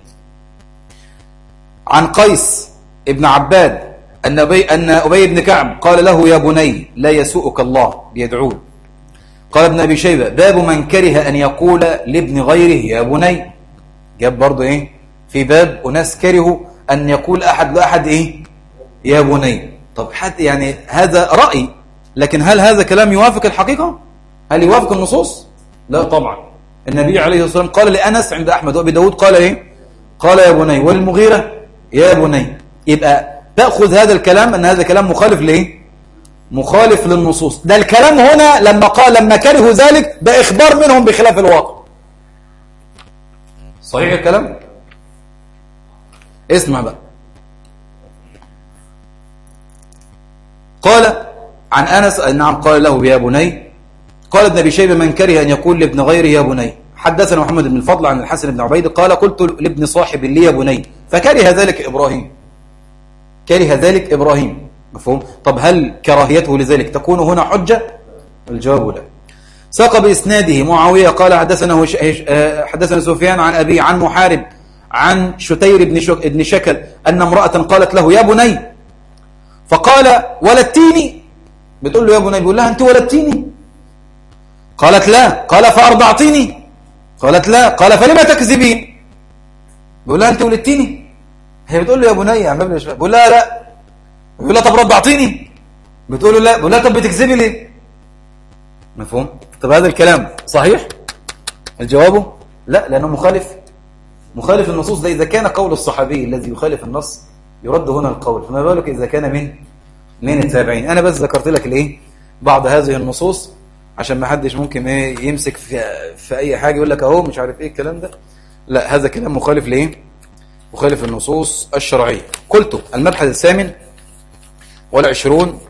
عن قيس ابن عباد أن أبي بن كعب قال له يا بني لا يسوءك الله بيدعوه. قال ابن أبي شيبة باب من كره أن يقول لابن غيره يا بني. جاب برضو إيه في باب أناس كرهوا أن يقول أحد لأحد إيه يا بني. طب حد يعني هذا رأي، لكن هل هذا كلام يوافق الحقيقة؟ هل يوافق النصوص؟ لا طبعا. النبي عليه الصلاة والسلام قال لأنس عند أحمد وأبي داود قال إيه؟ قال يا بني، والمغيرة يا بني. يبقى تأخذ هذا الكلام أن هذا كلام مخالف لإيه؟ مخالف للنصوص. ده الكلام هنا لما كرهوا ذلك ده إخبار منهم بخلاف الواقع. صحيح الكلام؟ اسمع بقى. قال عن أنس نعم قال له يا بني. قال ابن أبي شيبة من كره أن يقول لابن غيره يا بني. حدثنا محمد بن الفضل عن الحسن بن عبيد قال قلت لابن صاحب لي يا بني فكره ذلك إبراهيم. كره ذلك إبراهيم، مفهوم؟ طب هل كراهيته لذلك تكون هنا حجة؟ الجواب لا. ساق بإسناده معاوية قال حدثنا سفيان عن أبي عن محارب عن شتير بن شكل أن امرأة قالت له يا بني فقال ولدتيني. بتقول له يا بني، بيقول لها أنت ولدتيني؟ قالت لا. قال فأرضعتيني؟ قالت لا. قال فلما تكذبين؟ بيقول لها أنت ولدتيني؟ هي بتقول له يا بني يا عم بيقول لها لا. بيقول لها طب رضعتيني؟ بتقول له لا. بيقول لها طب بتكذبي ليه؟ مفهوم؟ طب هذا الكلام صحيح؟ الجواب لا، لأنه مخالف النصوص. ده إذا كان قول الصحابي الذي يخالف النص يرد هنا القول، فما بالك إذا كان من التابعين. أنا بس ذكرت لك الإيه بعض هذه النصوص عشان ما حدش ممكن إيه يمسك في أي حاجة يقول لك أهو مش عارف إيه الكلام ده. لا، هذا كلام مخالف لإيه؟ مخالف النصوص الشرعية. قلت المبحث 28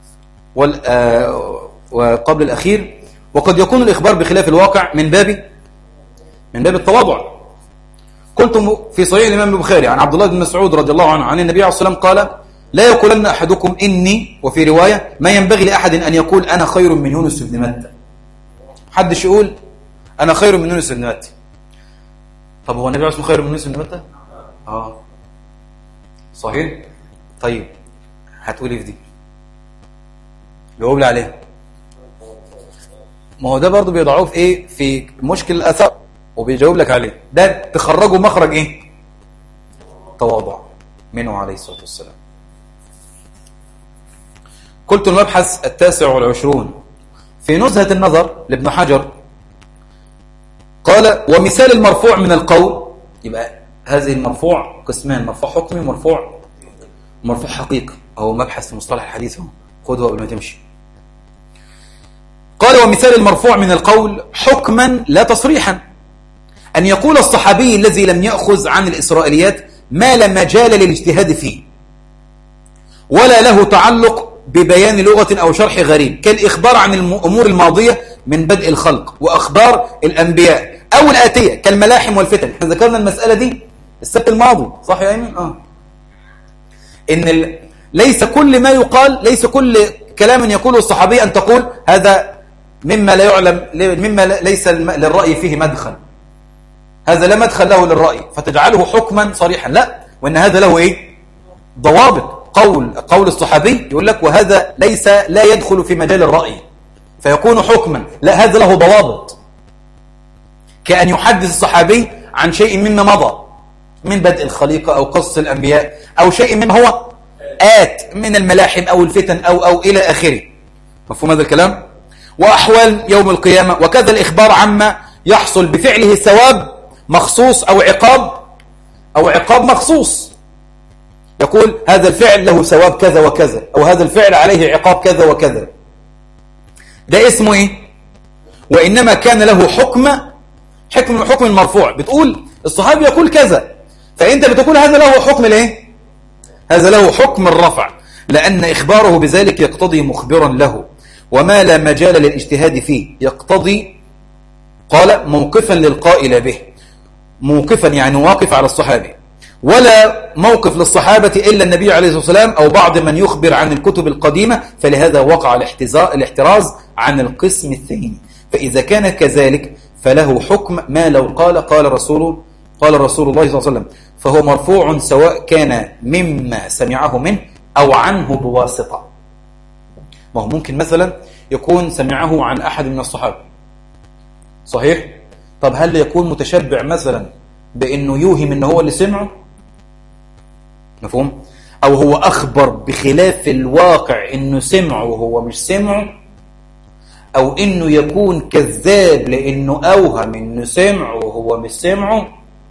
وقبل الأخير. وقد يكون الإخبار بخلاف الواقع من باب التواضع. قلت في صحيح الإمام البخاري عن عبد الله بن مسعود رضي الله عنه عن النبي عليه الصلاة والسلام قال لا يقولن أحدكم إني، وفي رواية ما ينبغي لأحد أن يقول أنا خير من يونس بن متى. حدش يقول أنا خير من يونس بن متى. طب هو النبي عليه الصلاة والسلام خير من يونس بن متى؟ صحيح؟ طيب هتقولي في دي، جاوب لي عليها. ما هو ده برضو بيضعوه في ايه؟ في مشكل الاثر، وبيجاوب لك عليه. ده تخرجه مخرج ايه؟ تواضع منه عليه الصلاة والسلام. قلت المبحث 29 في نزهة النظر لابن حجر، قال ومثال المرفوع من القول، يبقى هذه المرفوع قسمان، مرفوع حكمي ومرفوع حقيقي، أو مبحث في مصطلح الحديث، خذه قبل ما تمشي. قال ومثال المرفوع من القول حكما لا تصريحا، أن يقول الصحابي الذي لم يأخذ عن الإسرائيليات ما لا مجال للاجتهاد فيه ولا له تعلق ببيان لغة أو شرح غريب، كالإخبار عن الأمور الماضية من بدء الخلق وأخبار الأنبياء أو الآتية كالملاحم والفتن. احنا ذكرنا المسألة دي السبت الماضي، صح يا أيمن؟ إن ليس كل ما يقال، ليس كل كلام يقوله الصحابي أن تقول هذا مما لا يعلم، مما ليس للرأي فيه مدخل، هذا لا مدخل له للرأي فتجعله حكما صريحا، لا، وإن هذا له إيه؟ ضوابط. قول الصحابي يقول لك وهذا لا يدخل في مجال الرأي فيكون حكما، لا، هذا له ضوابط، كأن يحدث الصحابي عن شيء مما مضى من بدء الخليقة أو قصص الأنبياء أو شيء مما هو آت من الملاحم أو الفتن أو إلى آخره. مفهوم هذا الكلام؟ وأحوال يوم القيامة، وكذا الإخبار عما يحصل بفعله ثواب مخصوص أو عقاب مخصوص، يقول هذا الفعل له ثواب كذا وكذا، أو هذا الفعل عليه عقاب كذا وكذا، ده اسمه إيه؟ وإنما كان له حكم المرفوع، بتقول الصحابي يقول كذا، فأنت بتقول هذا له حكم الإيه؟ هذا له حكم الرفع، لأن إخباره بذلك يقتضي مخبرا له، وما لا مجال للاجتهاد فيه يقتضي، قال موقفا للقائل به، موقفا يعني واقف على الصحابي، ولا موقف للصحابة إلا النبي عليه الصلاة والسلام أو بعض من يخبر عن الكتب القديمة، فلهذا وقع الاحتراز عن القسم الثاني. فإذا كان كذلك فله حكم ما لو قال رسول الله صلى الله عليه وسلم، فهو مرفوع سواء كان مما سمعه منه أو عنه بواسطة. ما هو ممكن مثلا يكون سمعه عن أحد من الصحابة، صحيح؟ طب هل يكون متشبع مثلا بأنه يوهم أنه هو اللي سمعه؟ مفهوم؟ أو هو أخبر بخلاف الواقع أنه سمعه وهو مش سمعه، أو أنه يكون كذاب لأنه أوهم أنه سمعه وهو مش سمعه.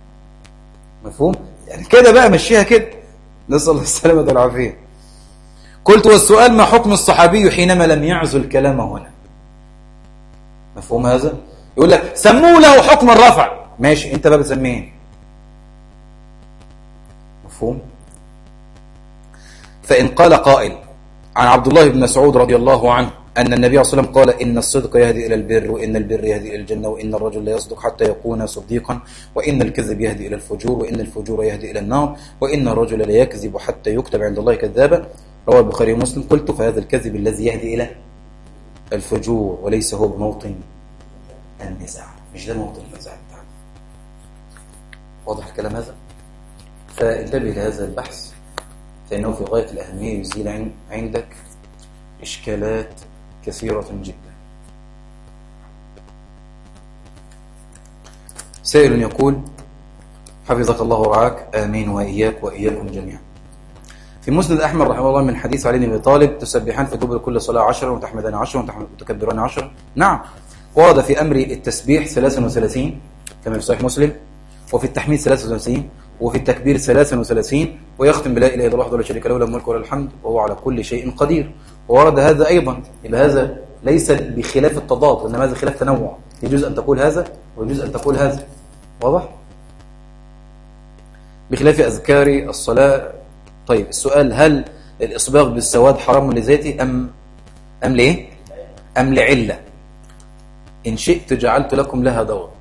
مفهوم؟ يعني كده بقى مشيها كده، نسأل الله السلامة والعافية. قلت والسؤال ما حكم الصحابي حينما لم يعزل كلامه هنا؟ مفهوم هذا؟ يقول لك سموه له حكم الرفع، ماشي، انت بقى بتسميه مفهوم؟ فإن قال قائل عن عبد الله بن مسعود رضي الله عنه أن النبي صلى الله عليه وسلم قال إن الصدق يهدي إلى البر، وإن البر يهدي إلى الجنة، وإن الرجل لا يصدق حتى يكون صديقا، وإن الكذب يهدي إلى الفجور، وإن الفجور يهدي إلى النار، وإن الرجل لا يكذب حتى يكتب عند الله كذابا، رواه البخاري ومسلم. قلت فهذا الكذب الذي يهدي إلى الفجور وليس هو بموطن النزاع، مش ده موطن النزاع بتاعنا. واضح الكلام هذا؟ فانتبه لهذا البحث فإنه في غاية الأهمية، يزيل عندك إشكالات كثيرة جدا. سائل يقول حفظك الله ورعاك، آمين وإياك وإياكم جميعا. في مسند أحمد رحمه الله من حديث علي بن أبي طالب تسبحان في دبر كل صلاة 10 وتحمدان 10 وتكبران 10. نعم، ورد في أمر التسبيح 33 كما في صحيح مسلم، وفي التحميد 33، وفي التكبير 33، ويختم بلا إله إلا الله وحده لا شريك له له الملك وله الحمد وهو على كل شيء قدير. وورد هذا أيضا، يبقى هذا ليس بخلاف التضاد، إنما هذا خلاف تنوع، يجوز أن تقول هذا ويجوز أن تقول هذا. واضح؟ بخلاف أذكار الصلاة. طيب السؤال، هل الإصباغ بالسواد حرام لذاته أم ليه؟ أم لعلة؟ إن شئت جعلت لكم لها دور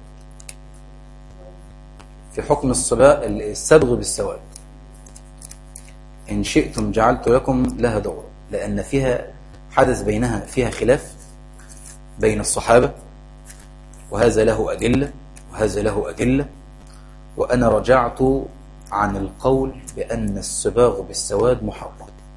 في حكم الصبغ بالسواد، إن شئتم جعلت لكم لها دور، لأن فيها حدث فيها خلاف بين الصحابة، وهذا له أدلة وهذا له أدلة، وأنا رجعت عن القول بأن الصباغ بالسواد محرم.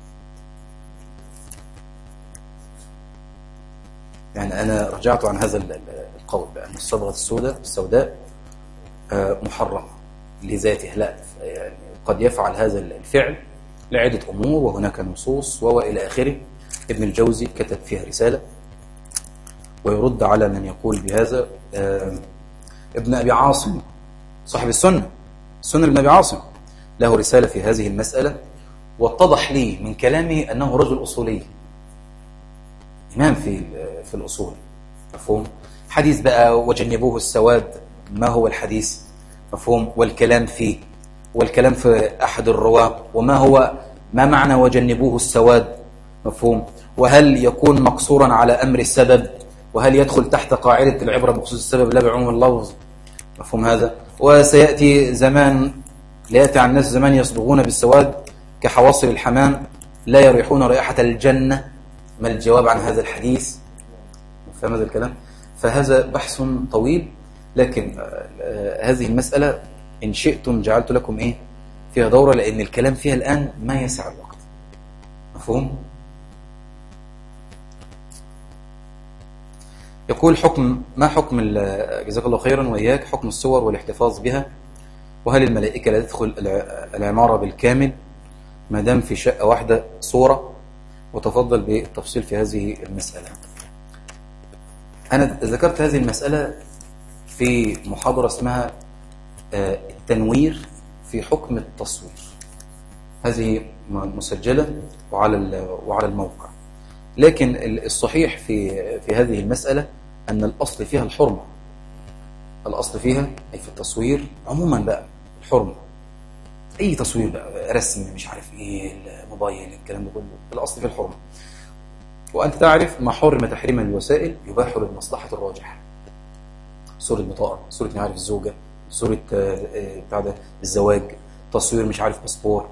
يعني أنا رجعت عن هذا القول بأن الصبغة السوداء محرمة لذاته، لا، يعني قد يفعل هذا الفعل لعدة أمور وهناك نصوص وإلى آخره. ابن الجوزي كتب فيها رسالة ويرد على من يقول بهذا. ابن أبي عاصم صاحب السنة ابن أبي عاصم له رسالة في هذه المسألة، واتضح لي من كلامه أنه رجل أصولي إمام في الأصول، مفهوم. حديث بقى وجنبوه السواد، ما هو الحديث، مفهوم، والكلام فيه، والكلام في أحد الرواة، ما معنى وجنبوه السواد، مفهوم، وهل يكون مقصورا على أمر السبب، وهل يدخل تحت قاعدة العبرة بخصوص السبب لا بعموم اللفظ، مفهوم هذا. وسيأتي زمان، ليأتي عن الناس زمان يصبغون بالسواد كحواصل الحمام لا يريحون رائحة الجنة. ما الجواب عن هذا الحديث؟ فهم هذا الكلام. فهذا بحث طويل، لكن هذه المسألة إن شئتم جعلت لكم فيها دورة، لأن الكلام فيها الآن ما يسع الوقت، مفهوم. يقول ما حكم جزاك الله خيرا وإياك، حكم الصور والاحتفاظ بها، وهل الملائكة لا تدخل العمارة بالكامل ما دام في شقة واحدة صورة؟ وتفضل بالتفصيل في هذه المسألة. أنا ذكرت هذه المسألة في محاضرة اسمها التنوير في حكم التصوير، هذه مسجلة وعلى الموقع. لكن الصحيح في هذه المسألة أن الأصل فيها الحرمة، الأصل فيها أي في التصوير عموما بقى الحرمة. أي تصوير بقى، رسم، مش عارف الموبايل، الكلام ده كله، الأصل فيه الحرمة. وأنت تعرف ما حرم تحريما الوسائل يباح للمصلحة الراجحة. صورة بطاقة، صورة مش عارف الزوجة، صورة الزواج، تصوير مش عارف باسبور،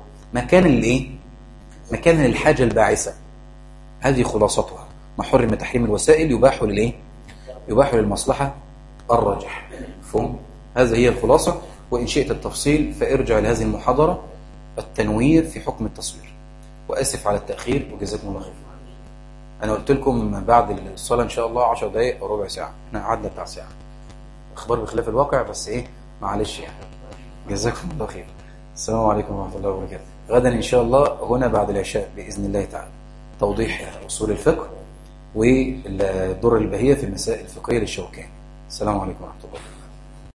مكان للحاجة الباعثة. هذه خلاصتها، ما حرم تحريم الوسائل يباح للمصلحة الراجحة، مفهوم. هذه هي الخلاصة. وإن شئت التفصيل فارجع لهذه المحاضرة التنوير في حكم التصوير. وأسف على التأخير وجزاكم الله خير. أنا قلت لكم بعد الصلاة إن شاء الله 10 دقائق أو ربع ساعة، احنا قعدنا بتاع ساعة، أخبار بخلاف الواقع، بس معلش يعني. جزاكم الله خير. السلام عليكم ورحمة الله وبركاته. غدا إن شاء الله هنا بعد العشاء بإذن الله تعالى توضيح أصول الفقه والدور البهية في المسائل الفقهية للشوكاني. السلام عليكم ورحمة الله.